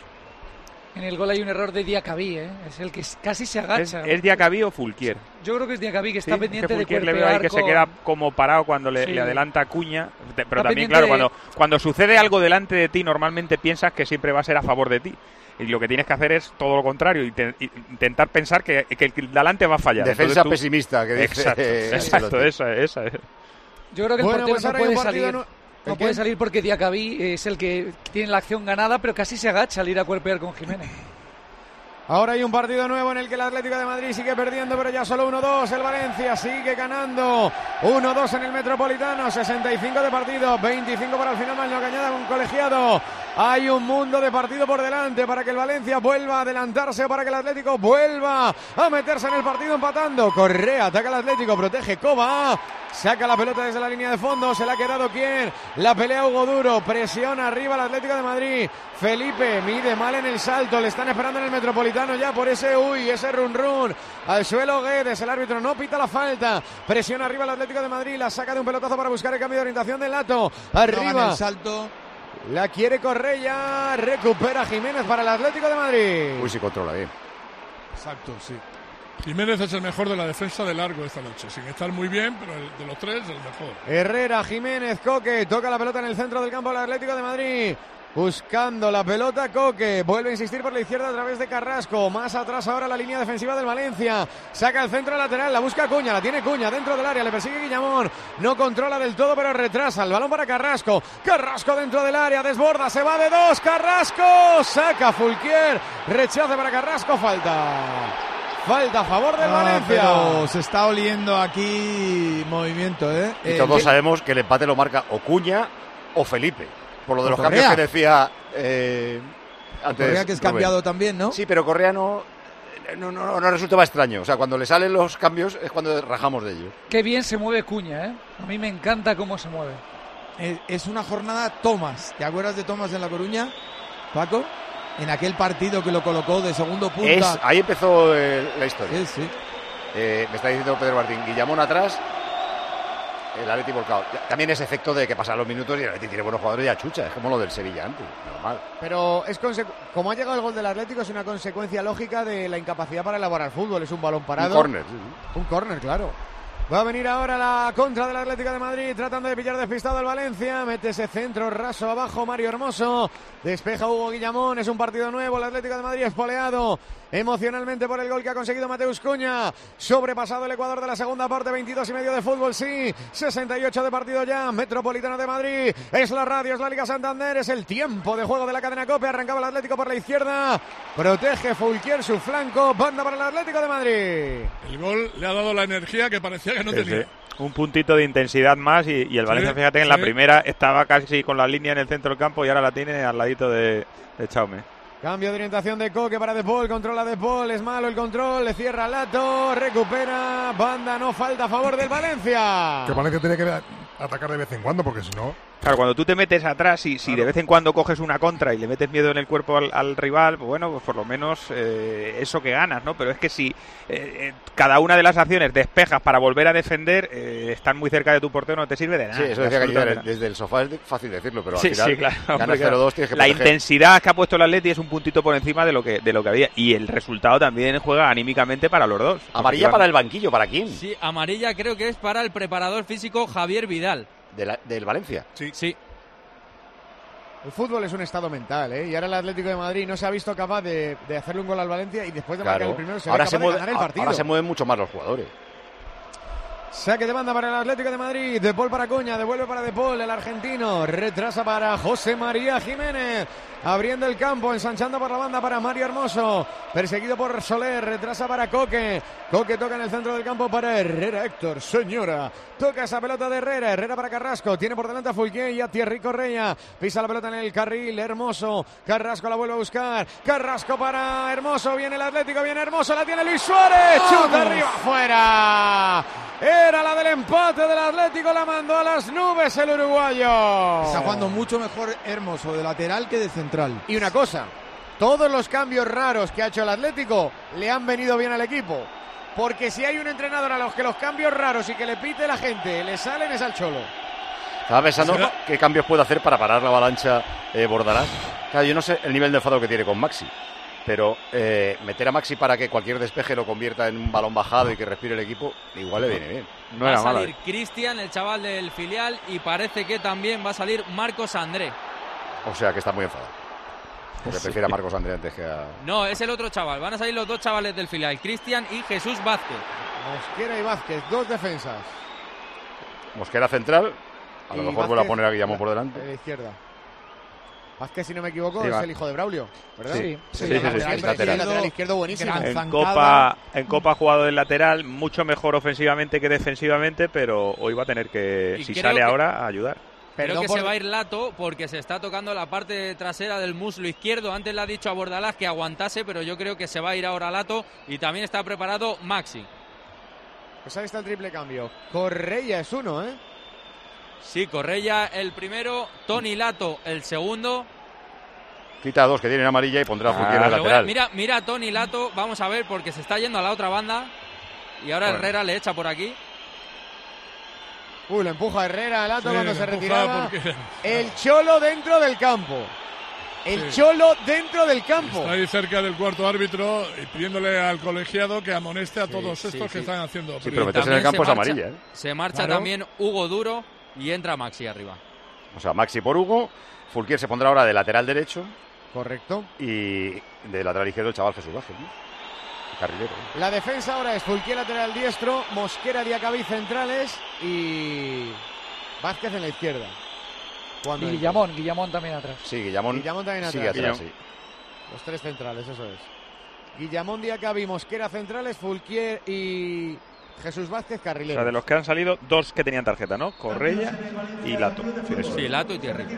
En el gol hay un error de Diacabí, ¿eh? Es el que casi se agacha. ¿Es, ¿es Diacabí o Fulquier? Yo creo que es Diacabí, que está sí, pendiente que de Fulquier cuerpear le veo ahí que con... se queda como parado cuando le, sí. le adelanta a Cuña. Pero está también, claro, de... cuando, cuando sucede algo delante de ti, normalmente piensas que siempre va a ser a favor de ti. Y lo que tienes que hacer es todo lo contrario, intentar pensar que, que el delante va a fallar. Defensa tú... pesimista, que dice... Exacto, eh, exacto esa, esa es. Yo creo que el bueno, portero pues no puede salir. No, no puede salir porque Diacabí es el que tiene la acción ganada, pero casi se agacha al ir a cuerpear con Jiménez. Ahora hay un partido nuevo en el que el Atlético de Madrid sigue perdiendo, pero ya solo uno dos. El Valencia sigue ganando. uno dos en el Metropolitano. sesenta y cinco de partido. veinticinco para el final, más lo que añada un colegiado. Hay un mundo de partido por delante para que el Valencia vuelva a adelantarse o para que el Atlético vuelva a meterse en el partido empatando. Correa ataca al Atlético, protege Coba. Saca la pelota desde la línea de fondo. Se le ha quedado quién. La pelea Hugo Duro. Presiona arriba el Atlético de Madrid. Felipe mide mal en el salto. Le están esperando en el Metropolitano ya por ese uy, ese run run. Al suelo Guedes. El árbitro no pita la falta. Presiona arriba el Atlético de Madrid. La saca de un pelotazo para buscar el cambio de orientación del Lato. Arriba. No, el salto. La quiere Correa. Recupera Jiménez para el Atlético de Madrid. Uy, sí controla bien. Exacto, sí. Jiménez es el mejor de la defensa de largo esta noche, sin estar muy bien, pero el, de los tres el mejor. Herrera, Jiménez, Coque, toca la pelota en el centro del campo del Atlético de Madrid. Buscando la pelota, Coque, vuelve a insistir por la izquierda a través de Carrasco, más atrás ahora la línea defensiva del Valencia, saca el centro lateral, la busca Cuña, la tiene Cuña dentro del área, le persigue Guillamón, no controla del todo pero retrasa, el balón para Carrasco, Carrasco dentro del área, desborda, se va de dos, Carrasco, saca Fulquier, rechace para Carrasco, falta. Falta a favor del ah, Valencia. Pero se está oliendo aquí movimiento, ¿eh? Y eh, todos ¿qué? sabemos que el empate lo marca o Cuña o Felipe. Por lo de o los Correa. cambios que decía eh, antes. Correa que es Rubén. cambiado también, ¿no? Sí, pero Correa no, no, no, no resultaba extraño. O sea, cuando le salen los cambios es cuando rajamos de ellos. Qué bien se mueve Cuña, ¿eh? A mí me encanta cómo se mueve. Eh, es una jornada Tomás. ¿Te acuerdas de Tomás en La Coruña, Paco? En aquel partido que lo colocó de segundo punta. Es, ahí empezó eh, la historia. Sí, sí. Eh, me está diciendo Pedro Martín, Guillamón atrás, el Atleti volcado. También ese efecto de que pasan los minutos y el Atleti tiene buenos jugadores y achucha. Es como lo del Sevilla antes, normal. Pero es consecu- como ha llegado el gol del Atlético, es una consecuencia lógica de la incapacidad para elaborar fútbol. Es un balón parado. Un córner. Sí, sí. Un córner, claro. Va a venir ahora la contra del Atlético de Madrid, tratando de pillar despistado el Valencia. Mete ese centro raso abajo Mario Hermoso. Despeja Hugo Guillamón. Es un partido nuevo. El Atlético de Madrid espoleado emocionalmente por el gol que ha conseguido Mateus Cuña. Sobrepasado el Ecuador de la segunda parte. veintidós y medio de fútbol, sí. sesenta y ocho de partido ya. Metropolitano de Madrid. Es la radio, es la Liga Santander. Es el tiempo de juego de la cadena COPE. Arrancaba el Atlético por la izquierda. Protege Fulquier su flanco. Banda para el Atlético de Madrid. El gol le ha dado la energía que parecía que no Sí, tenía. sí. Un puntito de intensidad más y, y el Valencia, Sí, fíjate, en sí. la primera estaba casi con la línea en el centro del campo y ahora la tiene al ladito de, de Chaume. Cambio de orientación de Coque para De Paul, controla De Paul, es malo el control, le cierra Lato, recupera, banda, no falta a favor del Valencia. Que Valencia tiene que atacar de vez en cuando, porque si no... Claro, cuando tú te metes atrás y si Claro. de vez en cuando coges una contra y le metes miedo en el cuerpo al, al rival, pues bueno, pues por lo menos eh, eso que ganas, ¿no? Pero es que si eh, eh, cada una de las acciones despejas para volver a defender, eh, están muy cerca de tu portero, no te sirve de nada. Sí, eso decía que absolutamente nada. desde el sofá es fácil decirlo, pero al Sí, final sí, claro. ganas hombre, claro. cero dos, tienes que La proteger. intensidad que ha puesto el Atleti es un puntito por encima de lo que de lo que había y el resultado también juega anímicamente para los dos. Amarilla para el banquillo, ¿para quién? Sí, amarilla creo que es para el preparador físico Javier Vidal. De la- del Valencia. Sí. Sí. El fútbol es un estado mental, ¿eh? Y ahora el Atlético de Madrid no se ha visto capaz de, de hacerle un gol al Valencia y después de marcar Claro. el primero se ve Ahora capaz se, de mueve, ganar el partido. ahora se mueven mucho más los jugadores. Saque de banda para el Atlético de Madrid. De Paul para Acuña, devuelve para De Paul, el argentino. Retrasa para José María Jiménez. Abriendo el campo, ensanchando por la banda para Mario Hermoso. Perseguido por Soler, retrasa para Coque. Coque toca en el centro del campo para Herrera. Héctor, señora. Toca esa pelota de Herrera. Herrera para Carrasco. Tiene por delante a Fulquier y a Thierry Correia. Pisa la pelota en el carril. Hermoso. Carrasco la vuelve a buscar. Carrasco para Hermoso. Viene el Atlético, viene Hermoso. La tiene Luis Suárez. Chuta arriba, afuera. Era la del empate del Atlético, la mandó a las nubes el uruguayo. Está jugando mucho mejor Hermoso de lateral que de central. Y una cosa, todos los cambios raros que ha hecho el Atlético le han venido bien al equipo. Porque si hay un entrenador a los que los cambios raros y que le pite la gente le salen es al Cholo. Estaba pensando qué cambios puede hacer para parar la avalancha eh, Bordalás. Claro, yo no sé el nivel de enfado que tiene con Maxi. Pero eh, meter a Maxi para que cualquier despeje lo convierta en un balón bajado y que respire el equipo, igual le viene bien. No va a salir Cristian, el chaval del filial, y parece que también va a salir Marcos André. O sea que está muy enfadado. Porque sí. Prefiere a Marcos André antes que a... No, es el otro chaval. Van a salir los dos chavales del filial, Cristian y Jesús Vázquez. Mosquera y Vázquez, dos defensas. Mosquera central, a lo y mejor vuelve a poner a Guillamón por delante. De la izquierda. Vázquez, si no me equivoco, sí, es va. el hijo de Braulio, ¿verdad? Sí, sí, sí, sí, sí, sí, sí, sí, lateral. lateral izquierdo buenísimo. En Copa, en Copa ha jugado el lateral mucho mejor ofensivamente que defensivamente, pero hoy va a tener que, y si sale que, ahora, a ayudar. Creo Perdón que por... se va a ir Lato porque se está tocando la parte trasera del muslo izquierdo. Antes le ha dicho a Bordalás que aguantase, pero yo creo que se va a ir ahora Lato y también está preparado Maxi. Pues ahí está el triple cambio. Correia es uno, ¿eh? Sí, Correia el primero, Toni Lato el segundo. Quita a dos que tienen amarilla y pondrá a Fulquier Ah, en el lateral. Mira, mira a Toni Lato, vamos a ver, porque se está yendo a la otra banda. Y ahora Bueno. Herrera le echa por aquí. Uy, lo empuja Herrera a Lato Sí, cuando lo se empuja retiraba. porque- El Cholo dentro del campo. El Sí. Cholo dentro del campo. Está ahí cerca del cuarto árbitro y pidiéndole al colegiado que amoneste a todos estos sí, que sí. están haciendo. Sí, pero meterse en el campo es amarilla, ¿eh? Se marcha Claro. también Hugo Duro y entra Maxi arriba. O sea, Maxi por Hugo, Fulquier se pondrá ahora de lateral derecho Correcto. y de lateral izquierdo el chaval Jesús Vázquez, ¿no? Carrilero. La defensa ahora es Fulquier lateral diestro, Mosquera, Diacabí centrales y Vázquez en la izquierda. Cuando Y entra. Guillamón, Guillamón también atrás. Sí, Guillamón, Guillamón también sigue atrás. atrás, sí. Los tres centrales, eso es. Guillamón, Diacabí, Mosquera centrales, Fulquier y Jesús Vázquez O carrilero. sea, de los que han salido, dos que tenían tarjeta, ¿no? Correia y Lato. Eso. Sí, Lato y Thierry.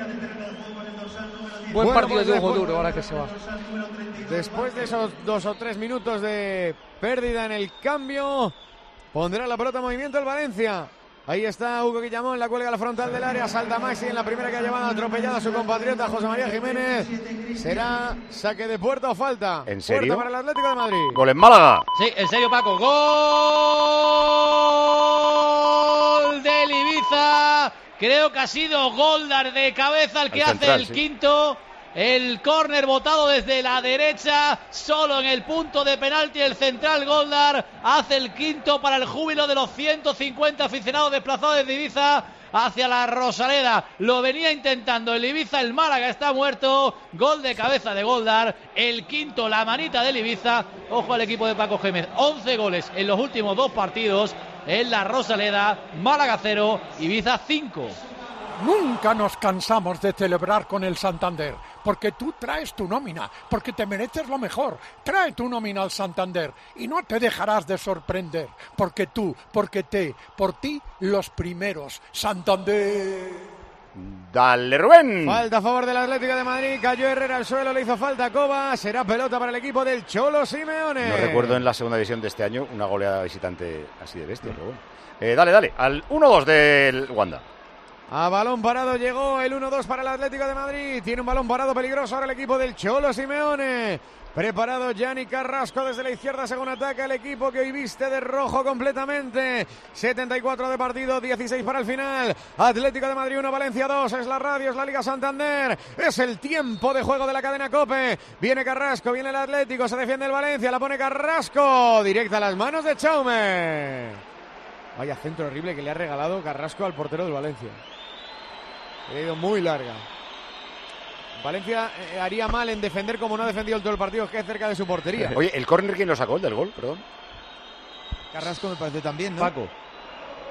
Buen Bueno, partido pues de Hugo después- Duro ahora que se va. Después de esos dos o tres minutos de pérdida en el cambio, pondrá la pelota en movimiento el Valencia. Ahí está Hugo Guillamón, la cuelga a la frontal del área, salta Maxi en la primera que ha llevado atropellado a su compatriota José María Jiménez. Será saque de puerta o falta. ¿En serio? Puerta para el Atlético de Madrid. Gol en Málaga. Sí, en serio, Paco. Gol del Ibiza. Creo que ha sido Goldar de cabeza el que Al hace central, el sí. quinto. El córner botado desde la derecha, solo en el punto de penalti el central Goldar hace el quinto para el júbilo de los ciento cincuenta aficionados desplazados desde Ibiza hacia la Rosaleda. Lo venía intentando el Ibiza, el Málaga está muerto. Gol de cabeza de Goldar, el quinto, la manita del Ibiza. Ojo al equipo de Paco Gémez, once goles en los últimos dos partidos en la Rosaleda. Málaga cero, Ibiza cinco. Nunca nos cansamos de celebrar con el Santander, porque tú traes tu nómina, porque te mereces lo mejor. Trae tu nómina al Santander y no te dejarás de sorprender, porque tú, porque te, por ti, los primeros. Santander. Dale, Rubén. Falta a favor del Atlético de Madrid, cayó Herrera al suelo, le hizo falta a Coba, será pelota para el equipo del Cholo Simeone. No recuerdo en la segunda división de este año una goleada visitante así de bestia, pero bueno. Eh, dale, dale, al uno dos del Wanda. A balón parado llegó el uno dos para el Atlético de Madrid. Tiene un balón parado peligroso ahora el equipo del Cholo Simeone. Preparado Gianni Carrasco desde la izquierda según ataca el equipo que hoy viste de rojo completamente. setenta y cuatro de partido, dieciséis para el final. Atlético de Madrid uno, Valencia dos. Es la radio, es la Liga Santander. Es el tiempo de juego de la cadena COPE. Viene Carrasco, viene el Atlético, se defiende el Valencia, la pone Carrasco. Directa a las manos de Chaume. Vaya centro horrible que le ha regalado Carrasco al portero del Valencia. Ha ido muy larga. Valencia eh, haría mal en defender como no ha defendido todo el partido, que es cerca de su portería. Oye, ¿el córner quién lo sacó, el del gol? Perdón. Carrasco me parece también, ¿no? Paco.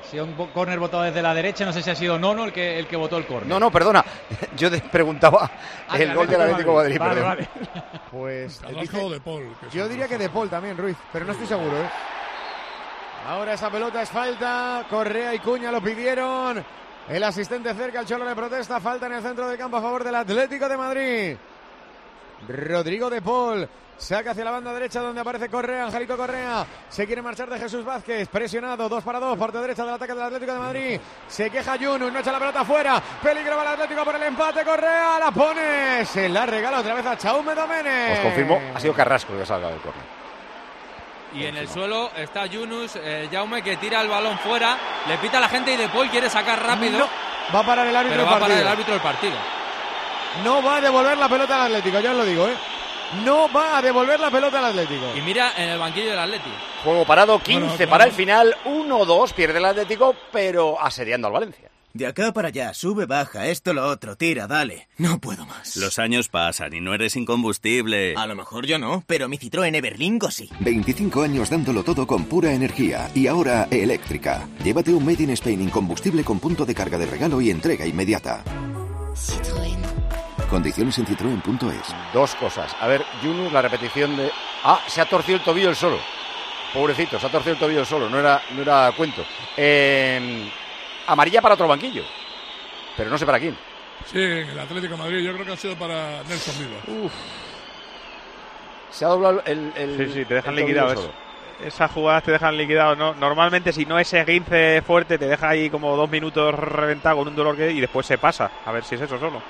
Ha sido un córner votado desde la derecha, no sé si ha sido Nono el que, el que votó el córner. No, no, perdona. Yo te preguntaba Ah, el gol del Atlético de Madrid. Vale, perdón. vale. Pues Carrasco dice- o De Paul. que yo son diría los que dos. De Paul también, Ruiz, pero no estoy seguro, ¿eh? Ahora esa pelota es falta. Correa y Cuña lo pidieron. El asistente cerca, el Cholo le protesta. Falta en el centro del campo a favor del Atlético de Madrid. Rodrigo De Paul saca hacia la banda derecha donde aparece Correa, Angelito Correa. Se quiere marchar de Jesús Vázquez. Presionado, dos para dos, parte derecha del ataque del Atlético de Madrid. Se queja Yunus, no echa la pelota afuera. Peligro para el Atlético por el empate. Correa la pone. Se la regala otra vez a Chaume Domenech. Os confirmo, ha sido Carrasco que ha sacado el córner. Y en el suelo está Yunus, eh, Jaume, que tira el balón fuera, le pita a la gente y De Paul quiere sacar rápido. No, va a parar el árbitro pero del va a parar partido. el árbitro del partido. No va a devolver la pelota al Atlético, ya os lo digo, ¿eh? No va a devolver la pelota al Atlético. Y mira en el banquillo del Atlético. Juego parado, quince Bueno, claro. para el final, uno dos, pierde el Atlético, pero asediando al Valencia. De acá para allá, sube, baja, esto, lo otro, tira, dale. No puedo más. Los años pasan y no eres incombustible. A lo mejor yo no, pero mi Citroën Everlingo sí. veinticinco años dándolo todo con pura energía y ahora eléctrica. Llévate un Made in Spain incombustible con punto de carga de regalo y entrega inmediata. Citroën. Condiciones en citroen punto es. Dos cosas. A ver, Yunus, la repetición de... Ah, se ha torcido el tobillo el solo. Pobrecito, se ha torcido el tobillo el solo, no era, no era cuento. Eh, amarilla para otro banquillo, pero no sé para quién. Sí, el Atlético de Madrid, yo creo que ha sido para Nelson Vivas. Uf. Se ha doblado el... el Sí, sí, te dejan el tobillo liquidado. solo. Es- esas jugadas te dejan liquidado, ¿no? Normalmente, si no es esguince fuerte, te deja ahí como dos minutos reventado con un dolor que y después se pasa. A ver si es eso solo.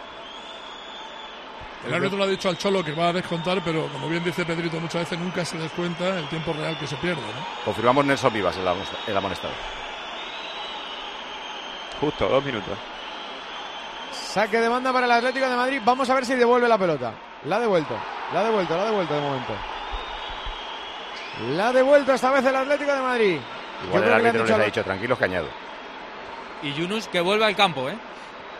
El árbitro le ha dicho al Cholo que va a descontar, pero como bien dice Pedrito, muchas veces nunca se descuenta el tiempo real que se pierde, ¿no? Confirmamos Nelson Vivas, el, amonesta- el amonestado. Justo, dos minutos. Saque de banda para el Atlético de Madrid. Vamos a ver si devuelve la pelota. La ha devuelto, la ha devuelto, la ha devuelto de momento. La ha devuelto esta vez el Atlético de Madrid. Yo Igual el creo que le han árbitro les dicho ha a- dicho, tranquilos que añado. Y Yunus que vuelve al campo, ¿eh?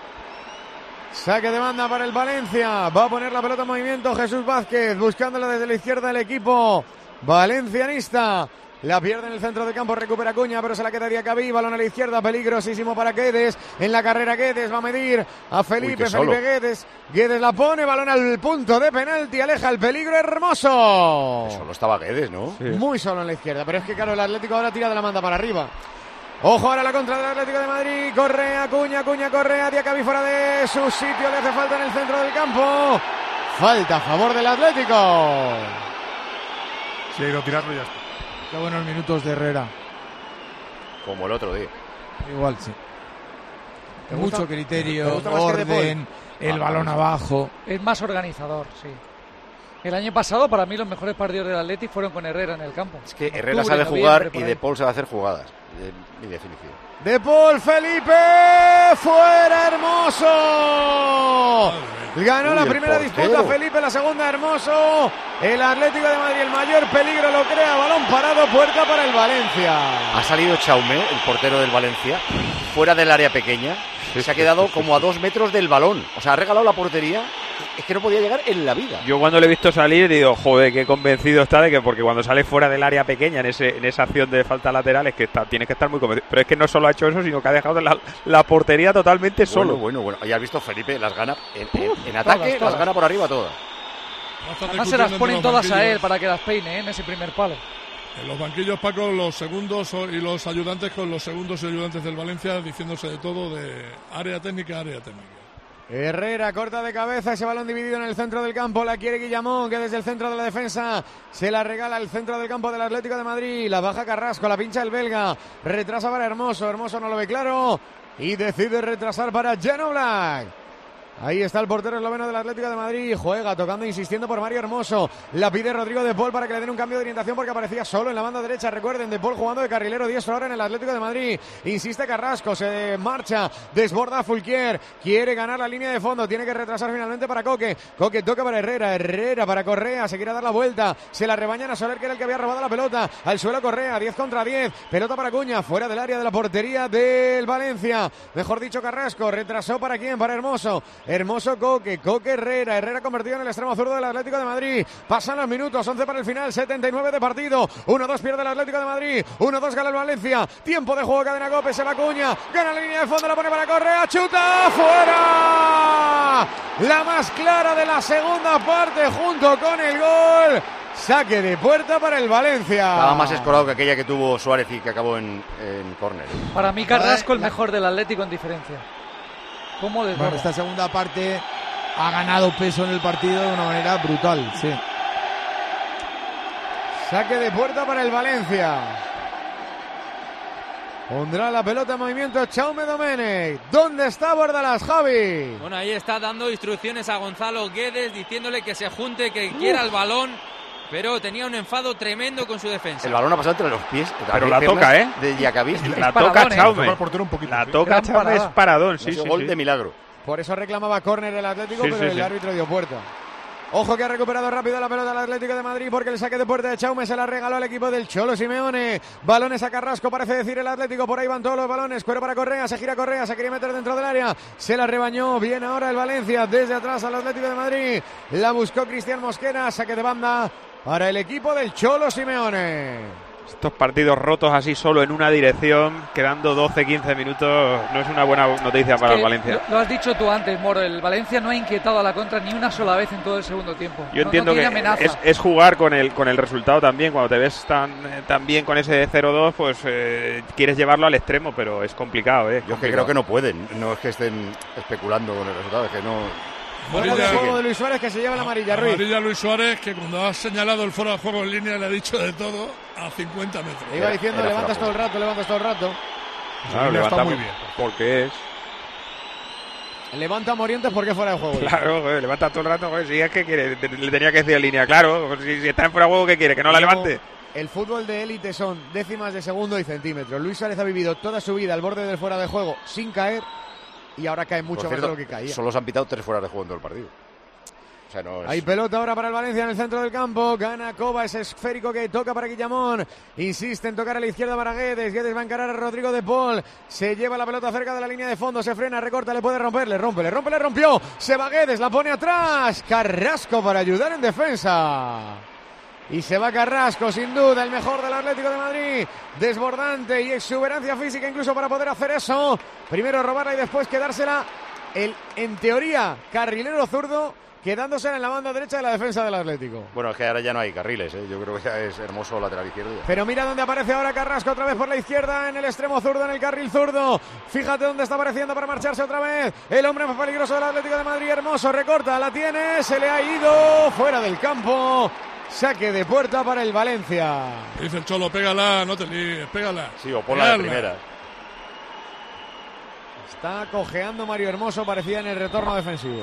Saque de banda para el Valencia. Va a poner la pelota en movimiento Jesús Vázquez, buscándola desde la izquierda el equipo valencianista. La pierde en el centro del campo, recupera Cuña, pero se la queda Diacabí. Balón a la izquierda, peligrosísimo para Guedes. En la carrera Guedes va a medir a Felipe, Uy, qué solo. Felipe Guedes. Guedes la pone, balón al punto de penalti, aleja el peligro Hermoso. Solo estaba Guedes, ¿no? Muy solo en la izquierda, pero es que claro, el Atlético ahora tira de la manda para arriba. Ojo ahora la contra del Atlético de Madrid. Correa, Cuña, Cuña, Correa. Diacabí fuera de su sitio. Le hace falta en el centro del campo. Falta a favor del Atlético. Sí, no tirarlo y ya está. Qué buenos minutos de Herrera. Como el otro día. Igual sí. ¿Te gusta? Mucho criterio, ¿Te gusta más que De Paul? orden, el Ah, balón sí. abajo. Es más organizador, sí. El año pasado, para mí, los mejores partidos del Atleti fueron con Herrera en el campo. Es que Herrera Octubre, sabe jugar noviembre, y por De ahí. Paul sabe hacer jugadas. De, mi definición. De Paul, Felipe. Fuera Hermoso. Ganó Uy, la el primera portero. disputa Felipe, la segunda Hermoso. El Atlético de Madrid, el mayor peligro lo crea. Balón parado, puerta para el Valencia. Ha salido Chaume, el portero del Valencia, fuera del área pequeña. Se ha quedado como a dos metros del balón. O sea, ha regalado la portería. Es que no podía llegar en la vida. Yo cuando le he visto salir digo, joder, qué convencido está de que porque cuando sale fuera del área pequeña en ese en esa acción de falta lateral es que está, tienes que estar muy convencido. Pero es que no solo ha hecho eso, sino que ha dejado la, la portería totalmente solo. Bueno, bueno, bueno. Ya has visto, Felipe las gana en, en- en ataque, todas, todas. las gana por arriba todas. Además se las ponen todas a él para que las peine, ¿eh? En ese primer palo. En los banquillos, Paco, los segundos y los ayudantes con los segundos y ayudantes del Valencia diciéndose de todo de área técnica, área técnica. Herrera corta de cabeza, ese balón dividido en el centro del campo, la quiere Guillamón, que desde el centro de la defensa se la regala al centro del campo del Atlético de Madrid, la baja Carrasco, la pincha el belga, retrasa para Hermoso, Hermoso no lo ve claro y decide retrasar para Geno Black. Ahí está el portero esloveno del Atlético de Madrid. Juega, tocando, insistiendo por Mario Hermoso. La pide Rodrigo De Paul para que le den un cambio de orientación porque aparecía solo en la banda derecha. Recuerden, De Paul jugando de carrilero diestro ahora en el Atlético de Madrid. Insiste Carrasco, se marcha, desborda Fulquier. Quiere ganar la línea de fondo, tiene que retrasar finalmente para Coque. Coque toca para Herrera, Herrera para Correa. Se quiere dar la vuelta, se la rebañan a Soler, que era el que había robado la pelota. Al suelo Correa, diez contra diez. Pelota para Cuña, fuera del área de la portería del Valencia. Mejor dicho, Carrasco, retrasó para quién, para Hermoso. Hermoso Coque, Coque Herrera, Herrera convertido en el extremo zurdo del Atlético de Madrid. Pasan los minutos, once para el final, setenta y nueve de partido. uno dos pierde el Atlético de Madrid, uno dos gana el Valencia. Tiempo de juego, cadena Cope, se va Acuña, gana la línea de fondo, la pone para Correa, chuta, fuera. La más clara de la segunda parte junto con el gol. Saque de puerta para el Valencia. Estaba más escorado que aquella que tuvo Suárez y que acabó en, en córner. Para mí Carrasco el mejor del Atlético en diferencia. ¿Cómo le bueno, esta segunda parte ha ganado peso en el partido de una manera brutal, sí. Saque de puerta para el Valencia. Pondrá la pelota en movimiento Jaume Domenech. ¿Dónde está Bordalás, Javi? Bueno, ahí está dando instrucciones a Gonzalo Guedes, diciéndole que se junte, que Uf. quiera el balón, pero tenía un enfado tremendo con su defensa. El balón ha pasado entre los pies. Pero la toca, ¿eh? De Diacabí. La toca Jaume. La toca Jaume, es paradón, sí, sí, sí. Gol sí. de milagro. Por eso reclamaba córner el Atlético, sí, pero sí, el sí. árbitro dio puerta. Ojo que ha recuperado rápido la pelota el Atlético de Madrid porque el saque de puerta de Jaume se la regaló al equipo del Cholo Simeone. Balones a Carrasco, parece decir el Atlético. Por ahí van todos los balones. Cuero para Correa, se gira Correa, se quería meter dentro del área. Se la rebañó bien ahora el Valencia. Desde atrás al Atlético de Madrid. La buscó Cristian Mosquera. Saque de banda para el equipo del Cholo Simeone. Estos partidos rotos así solo en una dirección, quedando doce quince minutos, no es una buena noticia es para el Valencia. Lo, lo has dicho tú antes, Moro, el Valencia no ha inquietado a la contra ni una sola vez en todo el segundo tiempo. Yo no, entiendo no que es, es jugar con el con el resultado también, cuando te ves tan, tan bien con ese cero dos, pues eh, quieres llevarlo al extremo, pero es complicado. ¿eh? Yo es que creo que no pueden, no es que estén especulando con el resultado, es que no... Fuera de juego de Luis Suárez que se lleva la amarilla, Ruiz. Amarilla Luis Suárez, que cuando ha señalado el fuera de juego en línea le ha dicho de todo a cincuenta metros. Le iba diciendo, era levantas todo el rato, levantas todo el rato. Claro, levanta muy bien. Porque es... Levanta a Morientes porque fuera de juego. Claro, joder, levanta todo el rato, joder, si es que quiere, le tenía que decir en línea, claro, si, si está en fuera de juego, ¿qué quiere? ¿Que no la levante? El fútbol de élite son décimas de segundo y centímetros. Luis Suárez ha vivido toda su vida al borde del fuera de juego sin caer y ahora cae mucho más de lo que caía. Solo se han pitado tres fuera de juego en todo el partido. O sea, no es... Hay pelota ahora para el Valencia en el centro del campo. Gana Coba, ese esférico que toca para Guillamón. Insiste en tocar a la izquierda para Guedes. Guedes va a encarar a Rodrigo de Paul. Se lleva la pelota cerca de la línea de fondo. Se frena, recorta, le puede romper. Le rompe, le rompe, le rompió. Se va Guedes, la pone atrás. Carrasco para ayudar en defensa. Y se va Carrasco, sin duda, el mejor del Atlético de Madrid. Desbordante y exuberancia física incluso para poder hacer eso. Primero robarla y después quedársela el, en teoría, carrilero zurdo, quedándose en la banda derecha de la defensa del Atlético. Bueno, es que ahora ya no hay carriles, ¿eh? Yo creo que ya es Hermoso lateral izquierdo. Ya. Pero mira dónde aparece ahora Carrasco, otra vez por la izquierda, en el extremo zurdo, en el carril zurdo. Fíjate dónde está apareciendo para marcharse otra vez. El hombre más peligroso del Atlético de Madrid, Hermoso, recorta, la tiene, se le ha ido, fuera del campo. Saque de puerta para el Valencia. Dice el Cholo, pégala, no te líes, pégala. Sí, o ponla de primera. Está cojeando Mario Hermoso, parecía en el retorno defensivo.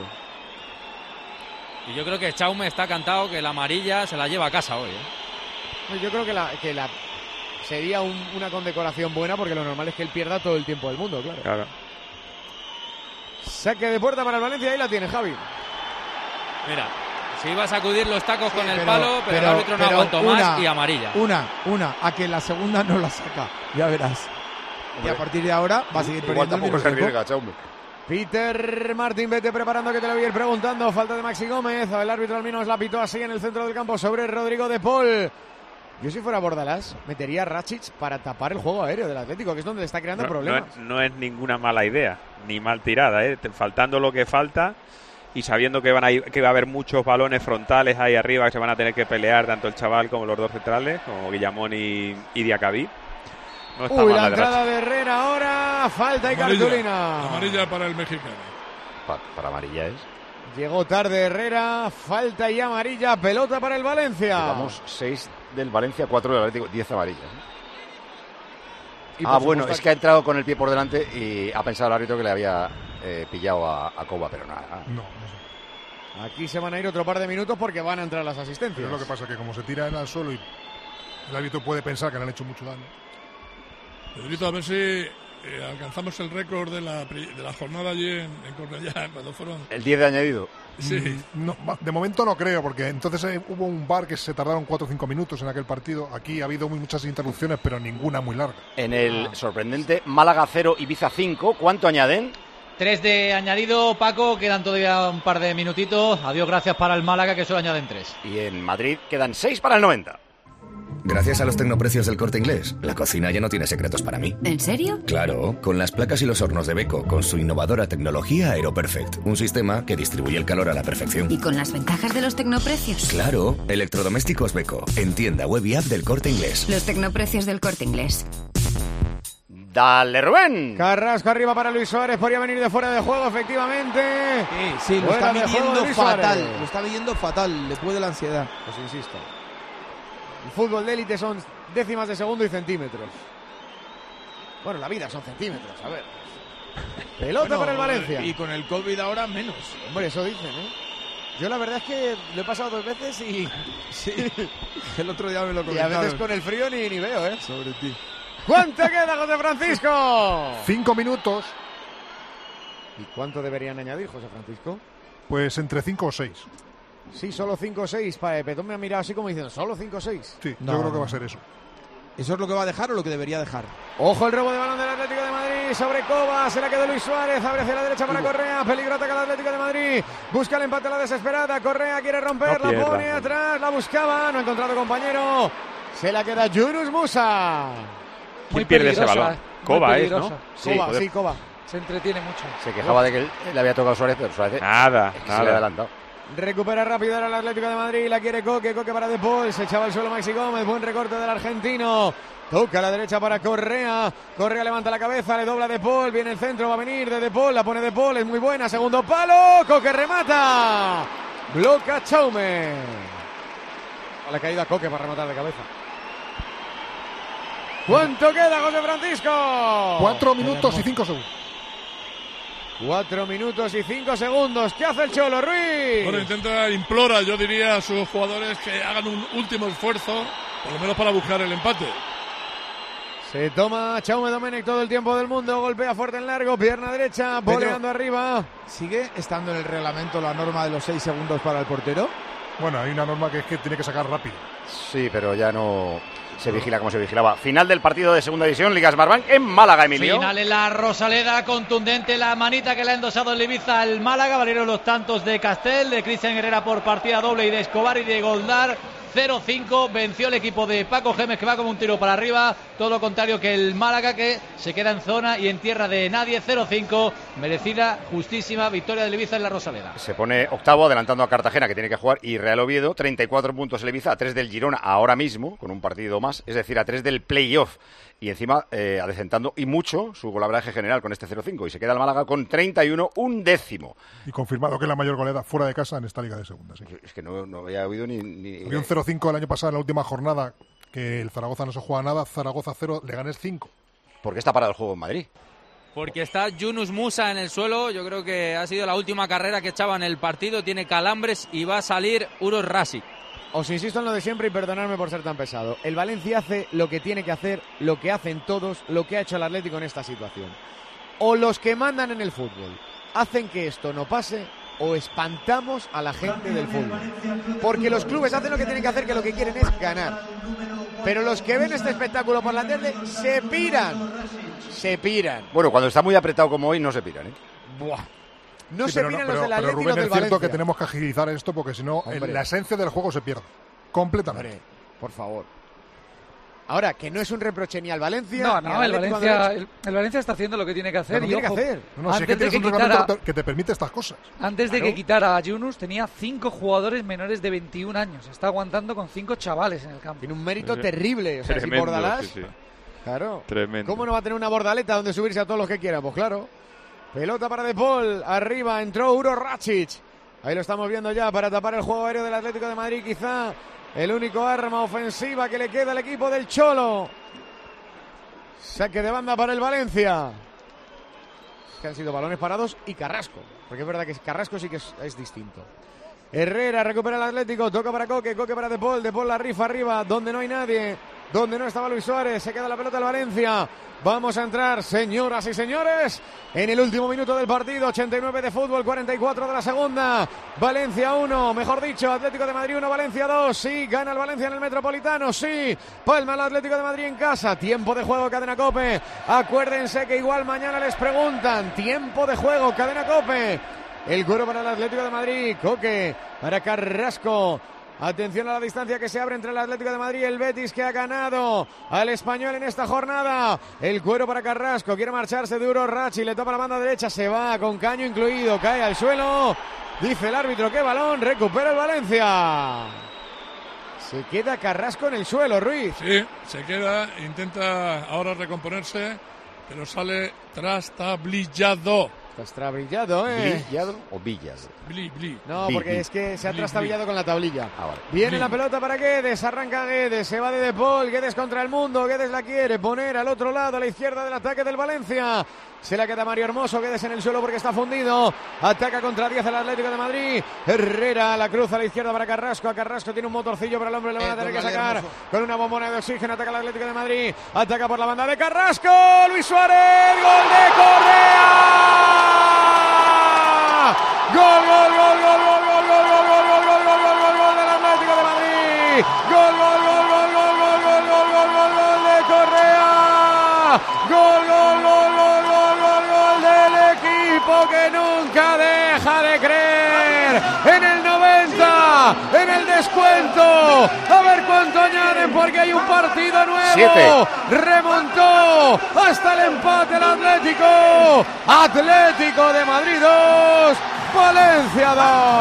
Y yo creo que Jaume está cantado que la amarilla se la lleva a casa hoy, ¿eh? Yo creo que la, que la sería un, una condecoración buena porque lo normal es que él pierda todo el tiempo del mundo, claro. Claro. Saque de puerta para el Valencia, ahí la tiene Javi. Mira, se iba a sacudir los tacos sí, con el pero, palo, pero, pero el árbitro no aguantó más y amarilla. Una, una, a que la segunda no la saca, ya verás. Hombre. Y a partir de ahora va a seguir perdiendo el mismo tiempo. Peter Martín, vete preparando que te lo voy a ir preguntando. Falta de Maxi Gómez. El árbitro al menos la pitó así en el centro del campo sobre Rodrigo de Paul. Yo si fuera Bordalás metería a Rakitic para tapar el juego aéreo del Atlético, que es donde le está creando no, problemas. No es, no es ninguna mala idea, ni mal tirada, ¿eh? Faltando lo que falta y sabiendo que, van a ir, que va a haber muchos balones frontales ahí arriba que se van a tener que pelear, tanto el chaval como los dos centrales, como Guillamón y, y Diacabí. No está Uy, mal la la entrada de Herrera ahora, falta y amarilla, cartulina. Amarilla para el mexicano. Pa, para amarilla es. Llegó tarde Herrera, falta y amarilla, pelota para el Valencia. Llevamos seis del Valencia, cuatro del Atlético, diez amarillas. Y ah, bueno, es que ha entrado con el pie por delante y ha pensado el árbitro que le había eh, pillado a, a Coba, pero nada. No, no sé. Aquí se van a ir otro par de minutos porque van a entrar las asistencias. Pero es lo que pasa, que como se tira él al suelo y el árbitro puede pensar que le han hecho mucho daño. Pedrito, a ver si eh, alcanzamos el récord de la, de la jornada allí en, en Cornellá, cuando fueron... El diez de añadido. Sí. No, de momento no creo, porque entonces eh, hubo un V A R que se tardaron cuatro o cinco minutos en aquel partido. Aquí ha habido muy, muchas interrupciones, pero ninguna muy larga. En el ah. sorprendente Málaga cero, Ibiza cinco, ¿cuánto añaden? Tres de añadido, Paco, quedan todavía un par de minutitos. Adiós, gracias para el Málaga, que solo añaden tres. Y en Madrid quedan seis para el noventa. Gracias a los tecnoprecios del Corte Inglés, la cocina ya no tiene secretos para mí. ¿En serio? Claro, con las placas y los hornos de Beko, con su innovadora tecnología AeroPerfect, un sistema que distribuye el calor a la perfección. ¿Y con las ventajas de los tecnoprecios? Claro, electrodomésticos Beko, en tienda web y app del Corte Inglés. Los tecnoprecios del Corte Inglés. Dale, Rubén. Carrasco arriba para Luis Suárez, podría venir de fuera de juego, efectivamente. Sí, sí, lo Fuera está de juego de viviendo Luis fatal, Suárez. lo está viviendo fatal, le puede la ansiedad. Pues insisto, el fútbol de élite son décimas de segundo y centímetros. Bueno, la vida son centímetros, a ver. Pelota Bueno, para el Valencia. Y con el COVID ahora menos. Hombre, eso dicen, ¿eh? Yo la verdad es que lo he pasado dos veces y... Sí, el otro día me lo y a comentaron. veces con el frío ni, ni veo, ¿eh? Sobre ti. ¿Cuánto queda, José Francisco? Cinco minutos. ¿Y cuánto deberían añadir, José Francisco? Pues entre cinco o seis. Sí, solo cinco o seis. Petón me ha mirado así como diciendo, ¿solo cinco o seis? Sí, No, yo creo que no. va a ser eso. ¿Eso es lo que va a dejar o lo que debería dejar? Ojo el robo de balón del Atlético de Madrid sobre Coba, se la quedó Luis Suárez, abre hacia la derecha para Correa, peligro ataca el Atlético de Madrid, busca el empate a la desesperada, Correa quiere romper, No la pone pierda. atrás, la buscaba, no ha encontrado compañero, se la queda Yunus Musa. ¿Quién pierde ese peligrosa, balón? muy Coba es, peligrosa. ¿no? Sí, Coba, joder. sí, Coba. Se entretiene mucho. Se quejaba de que él, le había tocado Suárez, pero Suárez Nada, es que se le ha nada. adelantado. Recupera rápido ahora el Atlético de Madrid, la quiere Coque, Coque para De Paul, se echaba al suelo Maxi Gómez, buen recorte del argentino. Toca a la derecha para Correa. Correa levanta la cabeza, le dobla De Paul. Viene el centro, va a venir de De Paul. La pone De Paul, es muy buena. Segundo palo. Coque remata. Bloca Chaume. A la caída Coque para rematar de cabeza. ¿Cuánto queda, José Francisco? Cuatro minutos y cinco segundos. Cuatro minutos y cinco segundos. ¿Qué hace el Cholo, Ruiz? Bueno, intenta, implora, yo diría a sus jugadores que hagan un último esfuerzo, por lo menos para buscar el empate. Se toma Chaume Domenech todo el tiempo del mundo, golpea fuerte en largo, pierna derecha, voleando arriba. ¿Sigue estando en el reglamento la norma de los seis segundos para el portero? Bueno, hay una norma que es que tiene que sacar rápido. Sí, pero ya no se vigila como se vigilaba. Final del partido de Segunda División, Liga Smartbank en Málaga, Emilio. Final en la Rosaleda, contundente la manita que le ha endosado el Ibiza al Málaga. Valieron los tantos de Castel, de Cristian Herrera por partida doble y de Escobar y de Goldar. cero cinco, venció el equipo de Paco Gémez, que va como un tiro para arriba, todo lo contrario que el Málaga, que se queda en zona y en tierra de nadie. Cero cinco, merecida, justísima victoria del Ibiza en la Rosaleda. Se pone octavo, adelantando a Cartagena, que tiene que jugar, y Real Oviedo, treinta y cuatro puntos el Ibiza, a tres del Girona ahora mismo, con un partido más, es decir, a tres del playoff. Y encima eh, adecentando y mucho su golaveraje general con este cero cinco. Y se queda el Málaga con treinta y uno, un décimo. Y confirmado que es la mayor goleada fuera de casa en esta Liga de Segunda. Sí. Es que no, no había oído ni... ni... Había un cero cinco el año pasado en la última jornada, que el Zaragoza no se juega nada, Zaragoza cero, Leganés cinco. ¿Por qué está parado el juego en Madrid? Porque está Yunus Musa en el suelo, yo creo que ha sido la última carrera que echaba en el partido, tiene calambres y va a salir Uros Rasic. Os insisto en lo de siempre y perdonadme por ser tan pesado. El Valencia hace lo que tiene que hacer, lo que hacen todos, lo que ha hecho el Atlético en esta situación. O los que mandan en el fútbol hacen que esto no pase, o espantamos a la gente del fútbol. Porque los clubes hacen lo que tienen que hacer, que lo que quieren es ganar. Pero los que ven este espectáculo por la tele se piran. Se piran. Bueno, cuando está muy apretado como hoy, no se piran, ¿eh? Buah. No Sí, se pero piran pero- los del pero Atlético Rubén, del es cierto Valencia. que tenemos que agilizar esto porque si no, Hombre. la esencia del juego se pierde. Completamente. Hombre, por favor. Ahora, que no es un reproche ni al Valencia. No, ni no, al el Atlético de Valencia, Madrid. el, el Valencia está haciendo lo que tiene que hacer. Lo que y tiene que ojo, hacer. No, no, si es antes que de tienes que un quitara, reglamento que te permite estas cosas. antes de Claro. que quitara a Yunus, tenía cinco jugadores menores de veintiún años. Está aguantando con cinco chavales en el campo. Tiene un mérito Sí. terrible. O sea, Tremendo, si Bordalás. sí, sí. Claro. Tremendo. ¿Cómo no va a tener una bordaleta donde subirse a todos los que quiera? Pues claro. Pelota para De Paul. Arriba entró Uros Rasic. Ahí lo estamos viendo ya para tapar el juego aéreo del Atlético de Madrid. Quizá el único arma ofensiva que le queda al equipo del Cholo. Saque de banda para el Valencia. Que han sido balones parados y Carrasco. Porque es verdad que Carrasco sí que es, es distinto. Herrera recupera el Atlético. Toca para Coque. Coque para De Paul. De Paul la rifa arriba donde no hay nadie. donde no estaba Luis Suárez. Se queda la pelota el Valencia. Vamos a entrar, señoras y señores, en el último minuto del partido. ochenta y nueve de fútbol, cuarenta y cuatro de la segunda. Valencia uno, mejor dicho, Atlético de Madrid uno, Valencia dos. Sí, gana el Valencia en el Metropolitano. Sí, palma el Atlético de Madrid en casa. Tiempo de juego, Cadena COPE. Acuérdense que igual mañana les preguntan. Tiempo de juego, Cadena COPE. El cuero para el Atlético de Madrid. Coque para Carrasco. Atención a la distancia que se abre entre el Atlético de Madrid y el Betis, que ha ganado al Español en esta jornada. El cuero para Carrasco, quiere marcharse duro Rachi, le topa la banda derecha, se va con caño incluido, cae al suelo. Dice el árbitro que balón, recupera el Valencia. Se queda Carrasco en el suelo, Ruiz. Sí, se queda, intenta ahora recomponerse, pero sale trastabillado. Trastabillado, ¿eh? ¿Brillado o Villas? Bli, bli. No, Bli, porque bli. es que se ha Bli, trastabillado bli. con la tablilla. Ah, vale. Viene Bli. la pelota para Guedes, arranca Guedes, se va de De Paul, Guedes contra el mundo, Guedes la quiere poner al otro lado, a la izquierda del ataque del Valencia. Se la queda Mario Hermoso, Guedes en el suelo porque está fundido. Ataca contra diez el Atlético de Madrid. Herrera la cruz a la izquierda para Carrasco. A Carrasco tiene un motorcillo, pero el hombre le van a Eh, tener que don sacar Hermoso. con una bombona de oxígeno. Ataca el Atlético de Madrid. Ataca por la banda de Carrasco. Luis Suárez, gol de Correa. Gol, gol, gol, gol, gol, gol, gol, gol, gol, gol, gol, gol, gol, gol, gol del Atlético de Madrid. Gol, gol, gol, gol, gol, gol, gol, gol, gol, gol, gol de Correa. Gol, gol, gol, gol, gol, gol, gol del equipo que nunca deja de creer. En el noventa, en el descuento. A ver cuánto añaden porque hay un partido nuevo. Siete. Remontó hasta el empate el Atlético. Atlético de Madrid dos, Valencia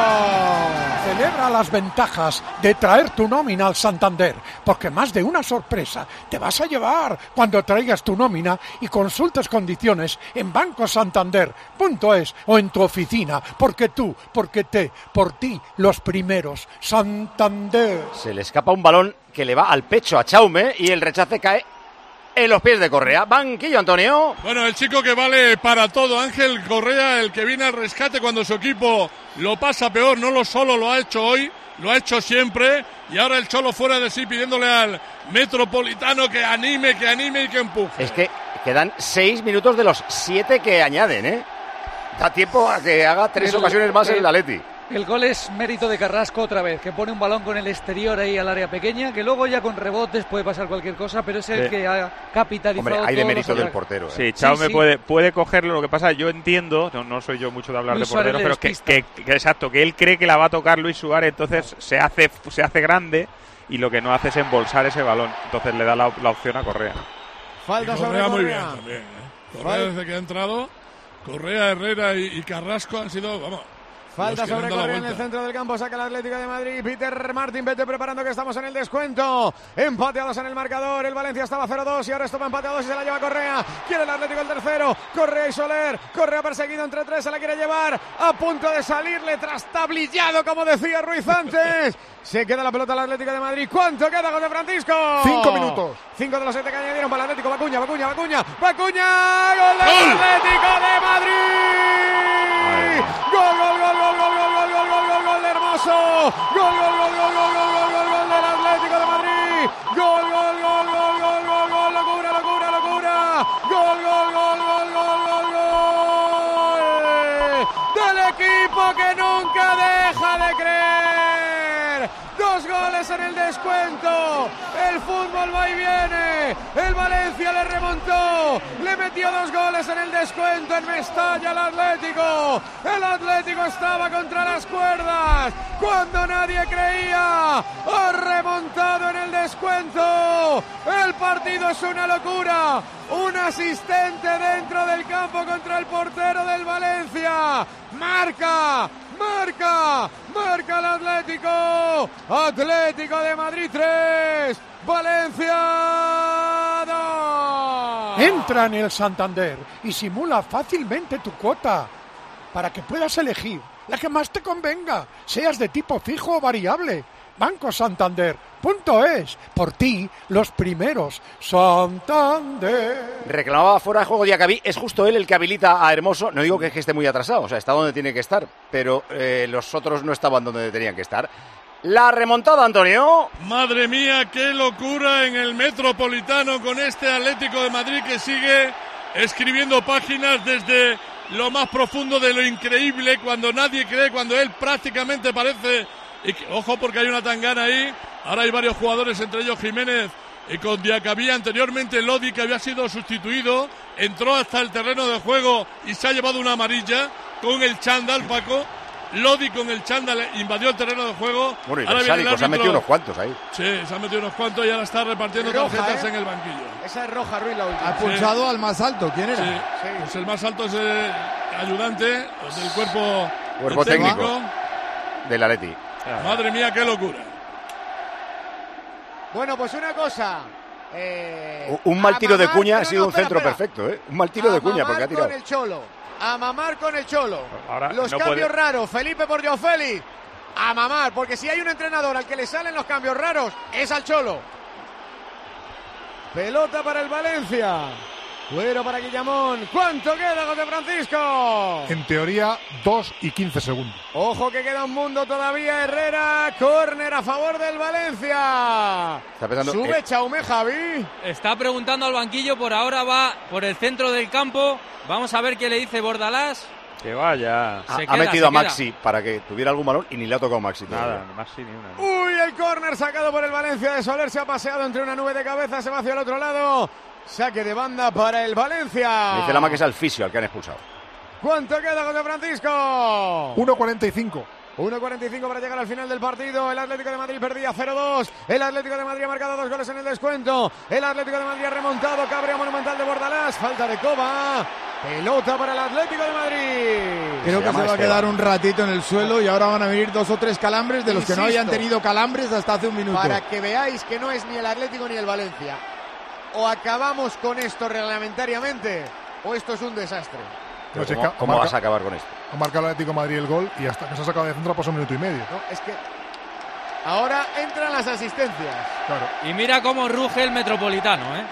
dos. Celebra las ventajas de traer tu nómina al Santander, porque más de una sorpresa te vas a llevar cuando traigas tu nómina y consultes condiciones en banco santander punto es o en tu oficina, porque tú, porque te, por ti, los primeros. Santander. Se le escapa un balón que le va al pecho a Chaume y el rechace cae en los pies de Correa. Banquillo, Antonio. Bueno, el chico que vale para todo, Ángel Correa, el que viene al rescate cuando su equipo lo pasa peor, no lo solo lo ha hecho hoy, lo ha hecho siempre, y ahora el Cholo fuera de sí pidiéndole al Metropolitano que anime, que anime y que empuje. Es que quedan seis minutos de los siete que añaden, ¿eh? Da tiempo a que haga tres El- ocasiones más el- el Atleti. El gol es mérito de Carrasco otra vez, que pone un balón con el exterior ahí al área pequeña, que luego ya con rebotes puede pasar cualquier cosa, pero es el Sí. que ha capitalizado. Hombre, hay de todos mérito los del ataques. portero, ¿eh? Sí, Chaume Sí, sí. Puede, puede cogerlo. Lo que pasa, yo entiendo, no, no soy yo mucho de hablar Luis de porteros, Suárez pero le que, que, que- exacto, que él cree que la va a tocar Luis Suárez, entonces se hace se hace grande y lo que no hace es embolsar ese balón. Entonces le da la, la opción a Correa. Falta Y sobre Correa muy Correa. bien también, ¿eh? Correa Fal- desde que ha entrado, Correa, Herrera y, y Carrasco han sido, vamos... Falta los que le sobre han dado la Correa en el vuelta. centro del campo, saca el Atlético de Madrid. Peter Martín, vete preparando que estamos en el descuento. Empate a dos en el marcador. El Valencia estaba cero dos y ahora esto va empate a dos y se la lleva Correa. Quiere el Atlético el tercero. Correa y Soler. Correa perseguido entre tres, se la quiere llevar. A punto de salirle trastablillado, como decía Ruiz antes. Se queda la pelota al Atlético de Madrid. ¿Cuánto queda, José Francisco? Cinco minutos. Cinco de los siete que añadieron para el Atlético. Bacuña, Bacuña, Bacuña. Bacuña. Gol del Atlético de Madrid. Gol, gol, gol, gol, gol, gol, gol, gol, gol, gol, gol de Hermoso. Gol, gol, gol, gol, gol, gol, gol, gol, gol del Atlético de Madrid. Gol, gol, gol, gol, gol, gol, gol, locura, locura, locura. Gol, gol, gol, gol, gol, gol, gol del equipo que nunca deja de creer. Dos goles en el descuento. El fútbol va y viene. El Valencia le remontó. Le metió dos goles en el descuento en Mestalla al Atlético. El Atlético estaba contra las cuerdas cuando nadie creía. Ha remontado en el descuento. El partido es una locura. Un asistente dentro del campo contra el portero del Valencia. Marca. Marca, marca el Atlético. Atlético de Madrid tres, Valencia dos. Entra en el Santander y simula fácilmente tu cuota para que puedas elegir la que más te convenga, seas de tipo fijo o variable. Banco Santander punto es, por ti, los primeros. Santander. Reclamaba fuera de juego Diacabí, es justo él el que habilita a Hermoso. No digo que esté muy atrasado, o sea, está donde tiene que estar, pero eh, los otros no estaban donde tenían que estar. La remontada, Antonio. Madre mía, qué locura en el Metropolitano con este Atlético de Madrid que sigue escribiendo páginas desde lo más profundo de lo increíble, cuando nadie cree, cuando él prácticamente parece... Y que, ojo, porque hay una tangana ahí. Ahora hay varios jugadores, entre ellos Jiménez y con Diacabí. Anteriormente Lodi, que había sido sustituido, entró hasta el terreno de juego y se ha llevado una amarilla con el chándal, Paco. Lodi con el chándal invadió el terreno de juego. Bueno, y ahora Versálico, viene el se han metido árbitro. unos cuantos ahí. Sí, se han metido unos cuantos y ahora está repartiendo Roja, tarjetas ¿eh? en el banquillo. Esa es roja, Ruiz, la última. Ha pulsado Sí. al más alto. ¿Quién era? Sí, pues el más alto es el ayudante del cuerpo, Cuerpo del técnico del Atleti. Madre mía, qué locura. Bueno, pues una cosa. Eh, Un mal tiro de Amamar- Cuña ha no, sido no, un espera, centro espera. perfecto, ¿eh? Un mal tiro de Cuña A porque ha mamar tirado. con el Cholo. A mamar con el Cholo. Ahora Los no cambios puede- raros. Felipe por Joao Félix. A mamar, porque si hay un entrenador al que le salen los cambios raros, es al Cholo. Pelota para el Valencia. Fuera para Guillamón. ¿Cuánto queda, José Francisco? En teoría, dos y quince segundos. Ojo que queda un mundo todavía. Herrera, córner a favor del Valencia. Está pensando, Sube eh, Chaume, Javi. Está preguntando al banquillo, por ahora va por el centro del campo. Vamos a ver qué le dice Bordalás. Que vaya. ha, Se ha queda, metido se a queda. Maxi para que tuviera algún balón y ni le ha tocado Maxi. todavía. Nada, Maxi ni una. Uy, el córner sacado por el Valencia de Soler. Se ha paseado entre una nube de cabeza. Se va hacia el otro lado. Saque de banda para el Valencia. Me dice Lama que es al fisio al que han expulsado. ¿Cuánto queda, José Francisco? uno cuarenta y cinco. uno cuarenta y cinco para llegar al final del partido. El Atlético de Madrid perdía cero dos. El Atlético de Madrid ha marcado dos goles en el descuento. El Atlético de Madrid ha remontado. Cabreo monumental de Bordalás. Falta de Coba. Pelota para el Atlético de Madrid. Creo que se llama va a Esteban. quedar un ratito en el suelo y ahora van a venir dos o tres calambres de los que no Insisto. habían tenido calambres hasta hace un minuto. Para que veáis que no es ni el Atlético ni el Valencia. O acabamos con esto reglamentariamente o esto es un desastre. No sé, ¿Cómo, ca- cómo marca- vas a acabar con esto? Ha marcado el Atlético de Madrid el gol y hasta que se ha sacado de centro pasó un minuto y medio. No, es que ahora entran las asistencias. Claro. Y mira cómo ruge el Metropolitano, ¿eh?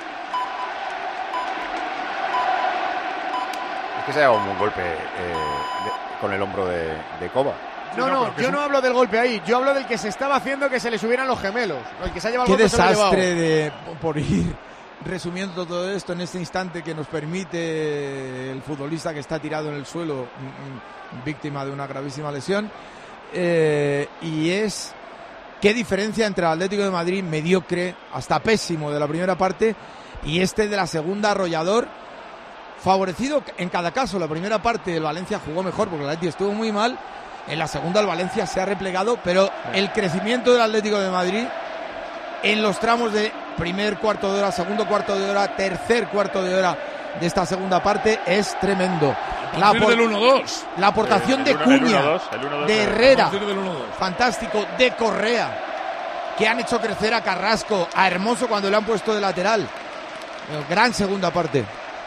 Es que se ha dado un golpe eh, de- con el hombro de, de Coba. No, no, no, pero que yo es no un- hablo del golpe ahí, yo hablo del que se estaba haciendo que se le subieran los gemelos. El que se ha llevado Qué el golpe se lo ha desastre llevado. de por ir resumiendo todo esto en este instante que nos permite el futbolista que está tirado en el suelo, mm, mm, víctima de una gravísima lesión. Eh, y es qué diferencia entre el Atlético de Madrid mediocre hasta pésimo de la primera parte y este de la segunda arrollador, favorecido en cada caso. La primera parte el Valencia jugó mejor porque el Atlético estuvo muy mal. En la segunda el Valencia se ha replegado, pero el crecimiento del Atlético de Madrid en los tramos de primer cuarto de hora, segundo cuarto de hora, tercer cuarto de hora de esta segunda parte es tremendo. A La, partir apor- del uno dos. la aportación El de uno- el Cuña, uno dos, el uno dos de de- A Herrera, partir del uno dos. fantástico, de Correa, que han hecho crecer a Carrasco, a Hermoso cuando le han puesto de lateral. Eh, Gran segunda parte.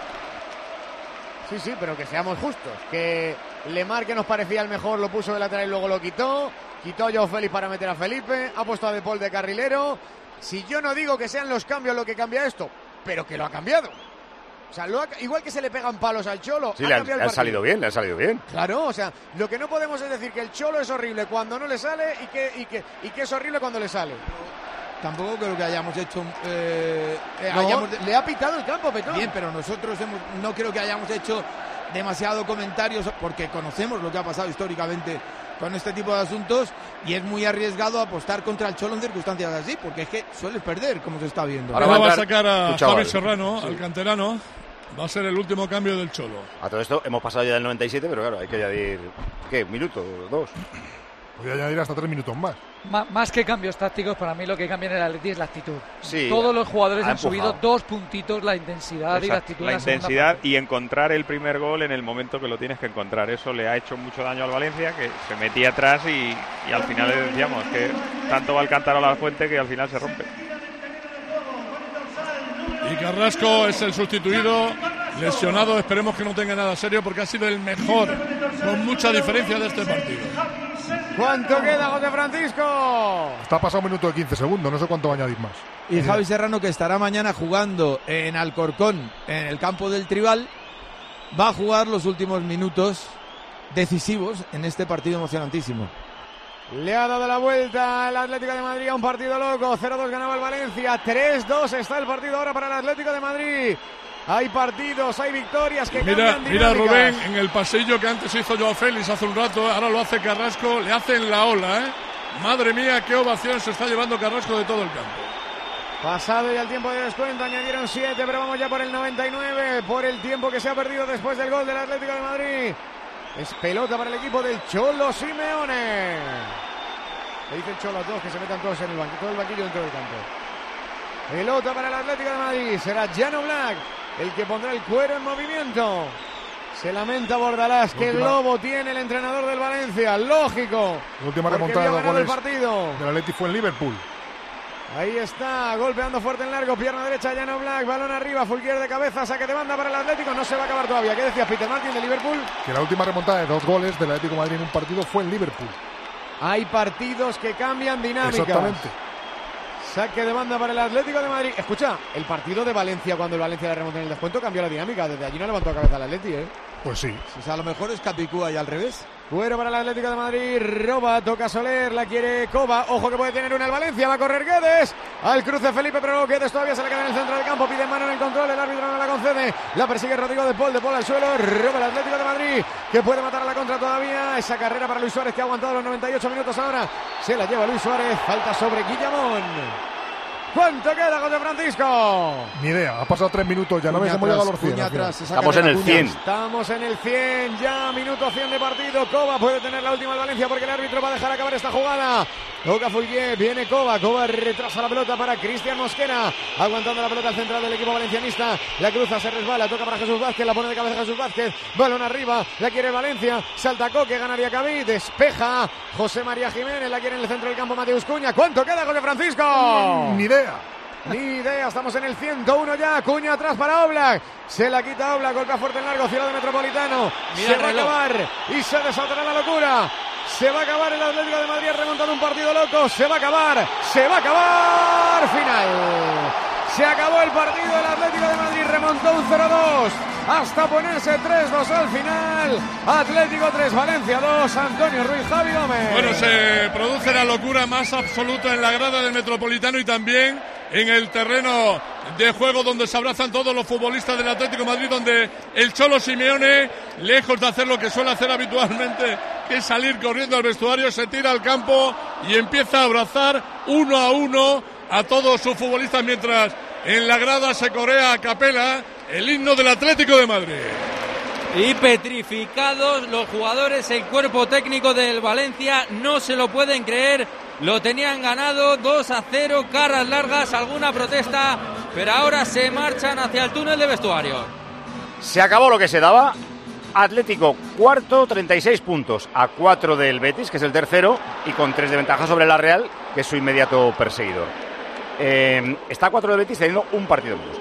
Sí, sí, pero que seamos justos. Que Lemar, que nos parecía el mejor, lo puso de lateral y luego lo quitó. Quitó a Joao Félix para meter a Felipe. Ha puesto a De Paul de carrilero. Si yo no digo que sean los cambios lo que cambia esto, pero que lo ha cambiado. O sea, lo ha- igual que se le pegan palos al Cholo. Sí, ha le han, cambiado el le han partido. salido bien, le han salido bien. Claro, o sea, lo que no podemos es decir que el Cholo es horrible cuando no le sale y que, y que, y que es horrible cuando le sale. Tampoco creo que hayamos hecho... eh, eh, No, hayamos- le ha pitado el campo, Petón. Bien, pero nosotros hemos, no creo que hayamos hecho demasiado comentarios porque conocemos lo que ha pasado históricamente con este tipo de asuntos y es muy arriesgado apostar contra el Cholo en circunstancias así, porque es que sueles perder, como se está viendo. Ahora va a va a entrar sacar a tu chaval. Javi Serrano, Sí. al canterano. Va a ser el último cambio del Cholo. A todo esto hemos pasado ya del noventa y siete, pero claro, hay que añadir, ¿qué? ¿Un minuto? ¿Dos? Voy a añadir hasta tres minutos más. Ma- más que cambios tácticos, para mí lo que cambia en el Atleti es la actitud. Sí, Todos los jugadores ha han empujado. subido dos puntitos la intensidad y la Exacto, actitud. la en segunda intensidad parte. y encontrar el primer gol en el momento que lo tienes que encontrar. Eso le ha hecho mucho daño al Valencia, que se metía atrás y, y al final le decíamos que tanto va el cántaro a la fuente que al final se rompe. Y Carrasco es el sustituido. Lesionado, esperemos que no tenga nada serio porque ha sido el mejor, con mucha diferencia de este partido. ¿Cuánto queda, José Francisco? Está pasado un minuto de quince segundos, no sé cuánto va a añadir más. Y Javi Serrano, que estará mañana jugando en Alcorcón, en el campo del Tribal, va a jugar los últimos minutos decisivos en este partido emocionantísimo. Le ha dado la vuelta al Atlético de Madrid a un partido loco. cero dos ganaba el Valencia. tres dos está el partido ahora para el Atlético de Madrid. Hay partidos, hay victorias que Mira, cambian mira dinámicas. Rubén, en el pasillo que antes hizo Joao Félix hace un rato, ahora lo hace Carrasco, le hacen la ola, ¿eh? Madre mía, qué ovación se está llevando Carrasco de todo el campo. Pasado ya el tiempo de descuento, añadieron siete, pero vamos ya por el noventa y nueve, por el tiempo que se ha perdido después del gol del Atlético de Madrid. Es pelota para el equipo del Cholo Simeone. Le dice el Cholo a todos que se metan todos en el banquillo, todo el banquillo dentro del campo. Pelota para el Atlético de Madrid, será Jan Oblak el que pondrá el cuero en movimiento. Se lamenta Bordalás, qué globo tiene el entrenador del Valencia, lógico. La última porque remontada de vio los ganar el goles partido. del Atleti fue en Liverpool. Ahí está, golpeando fuerte en largo, pierna derecha, Jan Oblak, balón arriba, Fulquier de cabeza, saque de banda para el Atlético, no se va a acabar todavía. ¿Qué decía Peter Martin de Liverpool? Que la última remontada de dos goles del Atlético de Madrid en un partido fue en Liverpool. Hay partidos que cambian dinámicas. Exactamente. Saque de banda para el Atlético de Madrid. Escucha, el partido de Valencia, cuando el Valencia le remontó en el descuento, cambió la dinámica. Desde allí no levantó cabeza el Atleti, ¿eh? Pues sí. O sea, a lo mejor es Capicúa y al revés. Cuero para el Atlético de Madrid, roba, toca Soler, la quiere Coba, ojo que puede tener una el Valencia, va a correr Guedes, al cruce Felipe, pero Guedes todavía se le queda en el centro del campo, pide mano en el control, el árbitro no la concede, la persigue Rodrigo de Paul, de Paul al suelo, roba el Atlético de Madrid, que puede matar a la contra todavía, esa carrera para Luis Suárez que ha aguantado los noventa y ocho minutos ahora, se la lleva Luis Suárez, falta sobre Guillamón. ¿Cuánto queda, José Francisco? Ni idea, ha pasado tres minutos, ya no hemos llegado a los cien. Estamos en el cien. Estamos en el cien, ya minuto cien de partido. Coba puede tener la última en Valencia porque el árbitro va a dejar acabar esta jugada. Toca Fulquier, viene Coba, Coba retrasa la pelota para Cristian Mosquera, aguantando la pelota al central del equipo valencianista. La cruza, se resbala, toca para Jesús Vázquez, la pone de cabeza Jesús Vázquez, balón arriba, la quiere Valencia, salta Coque, gana Diacabí, despeja José María Jiménez, la quiere en el centro del campo Mateus Cuña. ¿Cuánto queda, José Francisco? Ni idea. Ni idea, estamos en el ciento uno ya. Cuña atrás para Oblak. Se la quita Oblak, golpea fuerte en largo, cielo de Metropolitano. Mira se el va reloj. a acabar y se desatará la locura. Se va a acabar el Atlético de Madrid remontando un partido loco. Se va a acabar, se va a acabar. Final. Se acabó el partido del Atlético de Madrid, remontó un cero dos hasta ponerse tres dos al final. Atlético tres, Valencia dos, Antonio Ruiz, Javi Gómez. Bueno, se produce la locura más absoluta en la grada del Metropolitano y también en el terreno de juego donde se abrazan todos los futbolistas del Atlético de Madrid, donde el Cholo Simeone, lejos de hacer lo que suele hacer habitualmente, que es salir corriendo al vestuario, se tira al campo y empieza a abrazar uno a uno a todos sus futbolistas mientras en la grada se corea a capela el himno del Atlético de Madrid. Y petrificados los jugadores, el cuerpo técnico del Valencia, no se lo pueden creer, lo tenían ganado dos a cero, caras largas, alguna protesta, pero ahora se marchan hacia el túnel de vestuario. Se acabó lo que se daba. Atlético cuarto, treinta y seis puntos, a cuatro del Betis, que es el tercero, y con tres de ventaja sobre la Real, que es su inmediato perseguidor. Eh, está a cuatro del Betis teniendo un partido menos.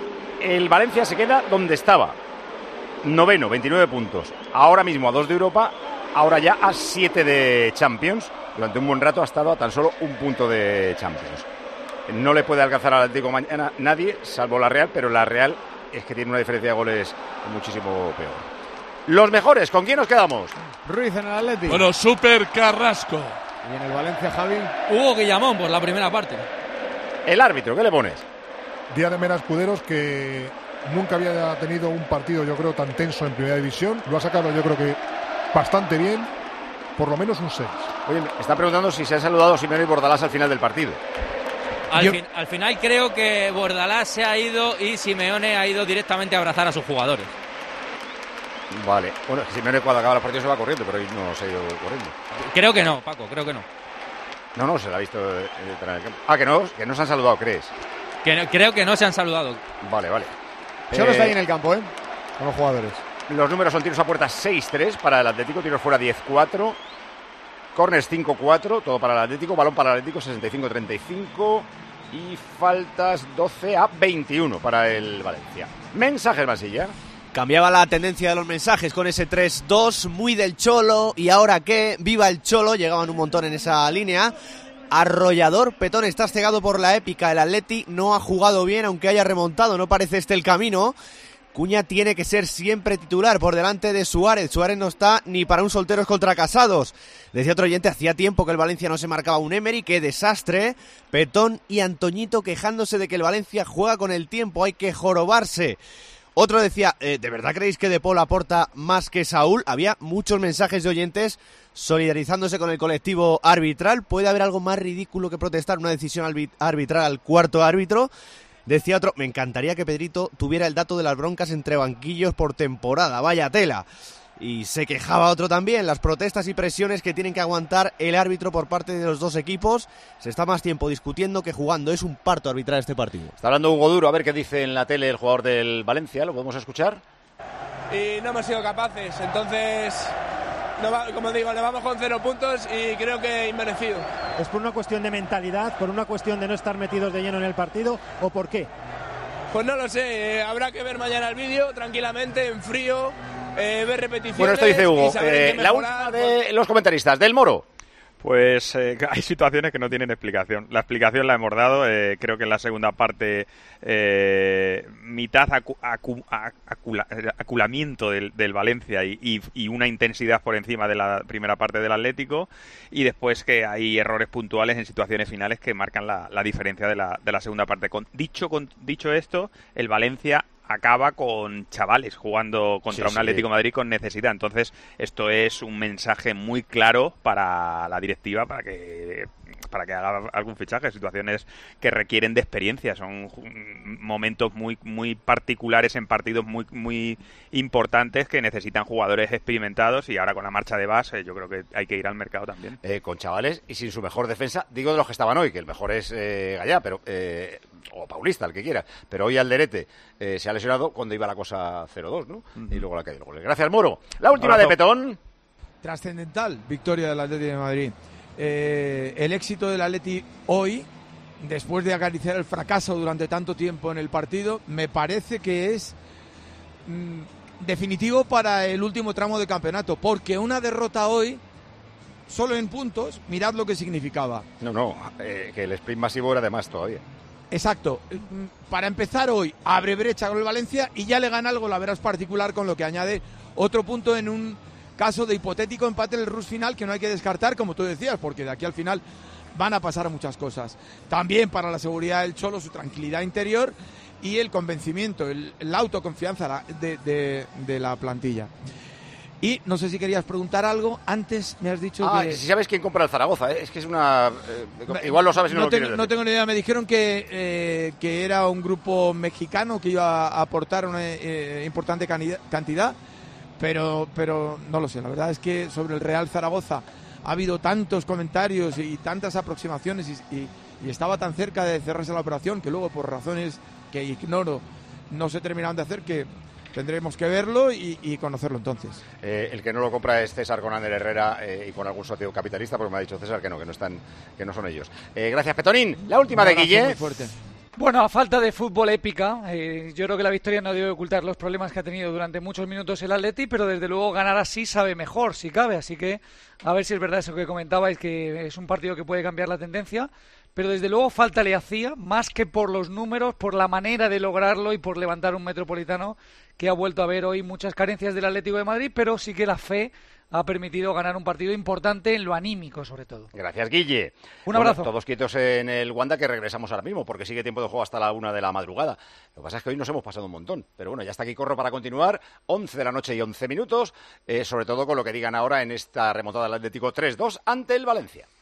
El Valencia se queda donde estaba, noveno, veintinueve puntos, ahora mismo a dos de Europa, ahora ya a siete de Champions. Durante un buen rato ha estado a tan solo un punto de Champions. No le puede alcanzar al Atlético mañana nadie, salvo la Real, pero la Real es que tiene una diferencia de goles muchísimo peor. Los mejores, ¿con quién nos quedamos? Ruiz en el Atlético. Bueno, Super Carrasco. Y en el Valencia, Javi. Hugo Guillamón por la primera parte. El árbitro, ¿qué le pones? Día de Mera Escuderos, que nunca había tenido un partido, yo creo, tan tenso en primera división. Lo ha sacado, yo creo que bastante bien, por lo menos un seis. Oye, me está preguntando si se han saludado Simeone y Bordalás al final del partido. Al, Yo... fin, al final creo que Bordalás se ha ido y Simeone ha ido directamente a abrazar a sus jugadores. Vale, bueno, Simeone cuando acaba el partido se va corriendo, pero hoy no se ha ido corriendo. Creo que no, Paco, creo que no. No, no, se la ha visto entrar en el campo. Ah, que no, que no se han saludado, ¿crees? Que no, creo que no se han saludado. Vale, vale. Solo eh, está ahí en el campo, ¿eh? Con los jugadores. Los números son tiros a puerta seis tres para el Atlético, tiros fuera diez cuatro, corners cinco cuatro, todo para el Atlético, balón para el Atlético sesenta y cinco treinta y cinco y faltas doce a veintiuno para el Valencia. Mensajes, Masilla. Cambiaba la tendencia de los mensajes con ese tres dos, muy del Cholo, y ahora qué, viva el Cholo, llegaban un montón en esa línea. Arrollador, Petón, estás cegado por la épica, el Atleti no ha jugado bien, aunque haya remontado, no parece este el camino. Cuña tiene que ser siempre titular por delante de Suárez. Suárez no está ni para un solteros contra casados. Decía otro oyente, hacía tiempo que el Valencia no se marcaba un Emery, qué desastre. Petón y Antoñito quejándose de que el Valencia juega con el tiempo, hay que jorobarse. Otro decía, eh, ¿de verdad creéis que De Paul aporta más que Saúl? Había muchos mensajes de oyentes solidarizándose con el colectivo arbitral. ¿Puede haber algo más ridículo que protestar una decisión arbitral al cuarto árbitro? Decía otro, me encantaría que Pedrito tuviera el dato de las broncas entre banquillos por temporada, vaya tela. Y se quejaba otro también, las protestas y presiones que tienen que aguantar el árbitro por parte de los dos equipos. Se está más tiempo discutiendo que jugando, es un parto arbitrar este partido. Está hablando Hugo Duro, a ver qué dice en la tele el jugador del Valencia, ¿lo podemos escuchar? Y no hemos sido capaces, entonces, no va, como digo, le vamos con cero puntos y creo que inmerecido. ¿Es por una cuestión de mentalidad, por una cuestión de no estar metidos de lleno en el partido o por qué? Pues no lo sé, eh, habrá que ver mañana el vídeo tranquilamente, en frío, eh, ver repeticiones. Bueno, esto dice Hugo, eh, la última de los comentaristas, del Moro. Pues eh, hay situaciones que no tienen explicación. La explicación la hemos dado, eh, creo que en la segunda parte eh, mitad acu acu acula aculamiento del, del Valencia y, y, y una intensidad por encima de la primera parte del Atlético, y después que hay errores puntuales en situaciones finales que marcan la, la diferencia de la, de la segunda parte. Con, dicho, con, dicho esto, el Valencia acaba con chavales jugando contra sí, un Atlético de sí. Madrid con necesidad. Entonces, esto es un mensaje muy claro para la directiva para que para que haga algún fichaje. Situaciones que requieren de experiencia. Son momentos muy muy particulares en partidos muy muy importantes que necesitan jugadores experimentados, y ahora con la marcha de base yo creo que hay que ir al mercado también. Eh, con chavales y sin su mejor defensa, digo de los que estaban hoy, que el mejor es eh, Gallá, pero eh, o Paulista, el que quiera, pero hoy Alderete eh, se ha lesionado cuando iba la cosa cero dos, ¿no? Uh-huh. Y luego la caído el gol. Gracias, Moro. La última Abrazo. de Petón. Trascendental victoria del Atlético de Madrid. Eh, el éxito del Atleti hoy, después de acariciar el fracaso durante tanto tiempo en el partido, me parece que es mmm, definitivo para el último tramo de campeonato, porque una derrota hoy, solo en puntos, mirad lo que significaba. No, no, eh, que el sprint masivo era de más todavía. Exacto. Para empezar hoy, abre brecha con el Valencia y ya le gana algo la veras particular, con lo que añade otro punto en un caso de hipotético empate en el rush final que no hay que descartar, como tú decías, porque de aquí al final van a pasar muchas cosas. También para la seguridad del Cholo, su tranquilidad interior y el convencimiento, el, la autoconfianza de, de, de la plantilla. Y no sé si querías preguntar algo. Antes me has dicho ah, que... si sabes quién compra el Zaragoza, ¿eh? Es que es una... Eh, igual lo sabes y no, no lo tengo, quieres No tengo ni idea. Me dijeron que, eh, que era un grupo mexicano que iba a aportar una eh, importante cantidad, pero, pero no lo sé. La verdad es que sobre el Real Zaragoza ha habido tantos comentarios y tantas aproximaciones y, y, y estaba tan cerca de cerrarse la operación que luego, por razones que ignoro, no se terminaron de hacer, que tendremos que verlo y, y conocerlo entonces. Eh, el que no lo compra es César con Ander Herrera eh, y con algún socio capitalista, porque me ha dicho César que no, que no están, que no son ellos. Eh, gracias, Petonín. La última de Guille. Bueno, a falta de fútbol épica, eh, yo creo que la victoria no debe ocultar los problemas que ha tenido durante muchos minutos el Atleti, pero desde luego ganar así sabe mejor, si cabe, así que a ver si es verdad eso que comentabais, que es un partido que puede cambiar la tendencia, pero desde luego falta le hacía, más que por los números, por la manera de lograrlo y por levantar un Metropolitano que ha vuelto a ver hoy muchas carencias del Atlético de Madrid, pero sí que la fe ha permitido ganar un partido importante en lo anímico, sobre todo. Gracias, Guille. Un abrazo. Bueno, todos quietos en el Wanda, que regresamos ahora mismo, porque sigue tiempo de juego hasta la una de la madrugada. Lo que pasa es que hoy nos hemos pasado un montón, pero bueno, ya está aquí Corro para continuar. once de la noche y once minutos, eh, sobre todo con lo que digan ahora en esta remontada del Atlético tres dos ante el Valencia.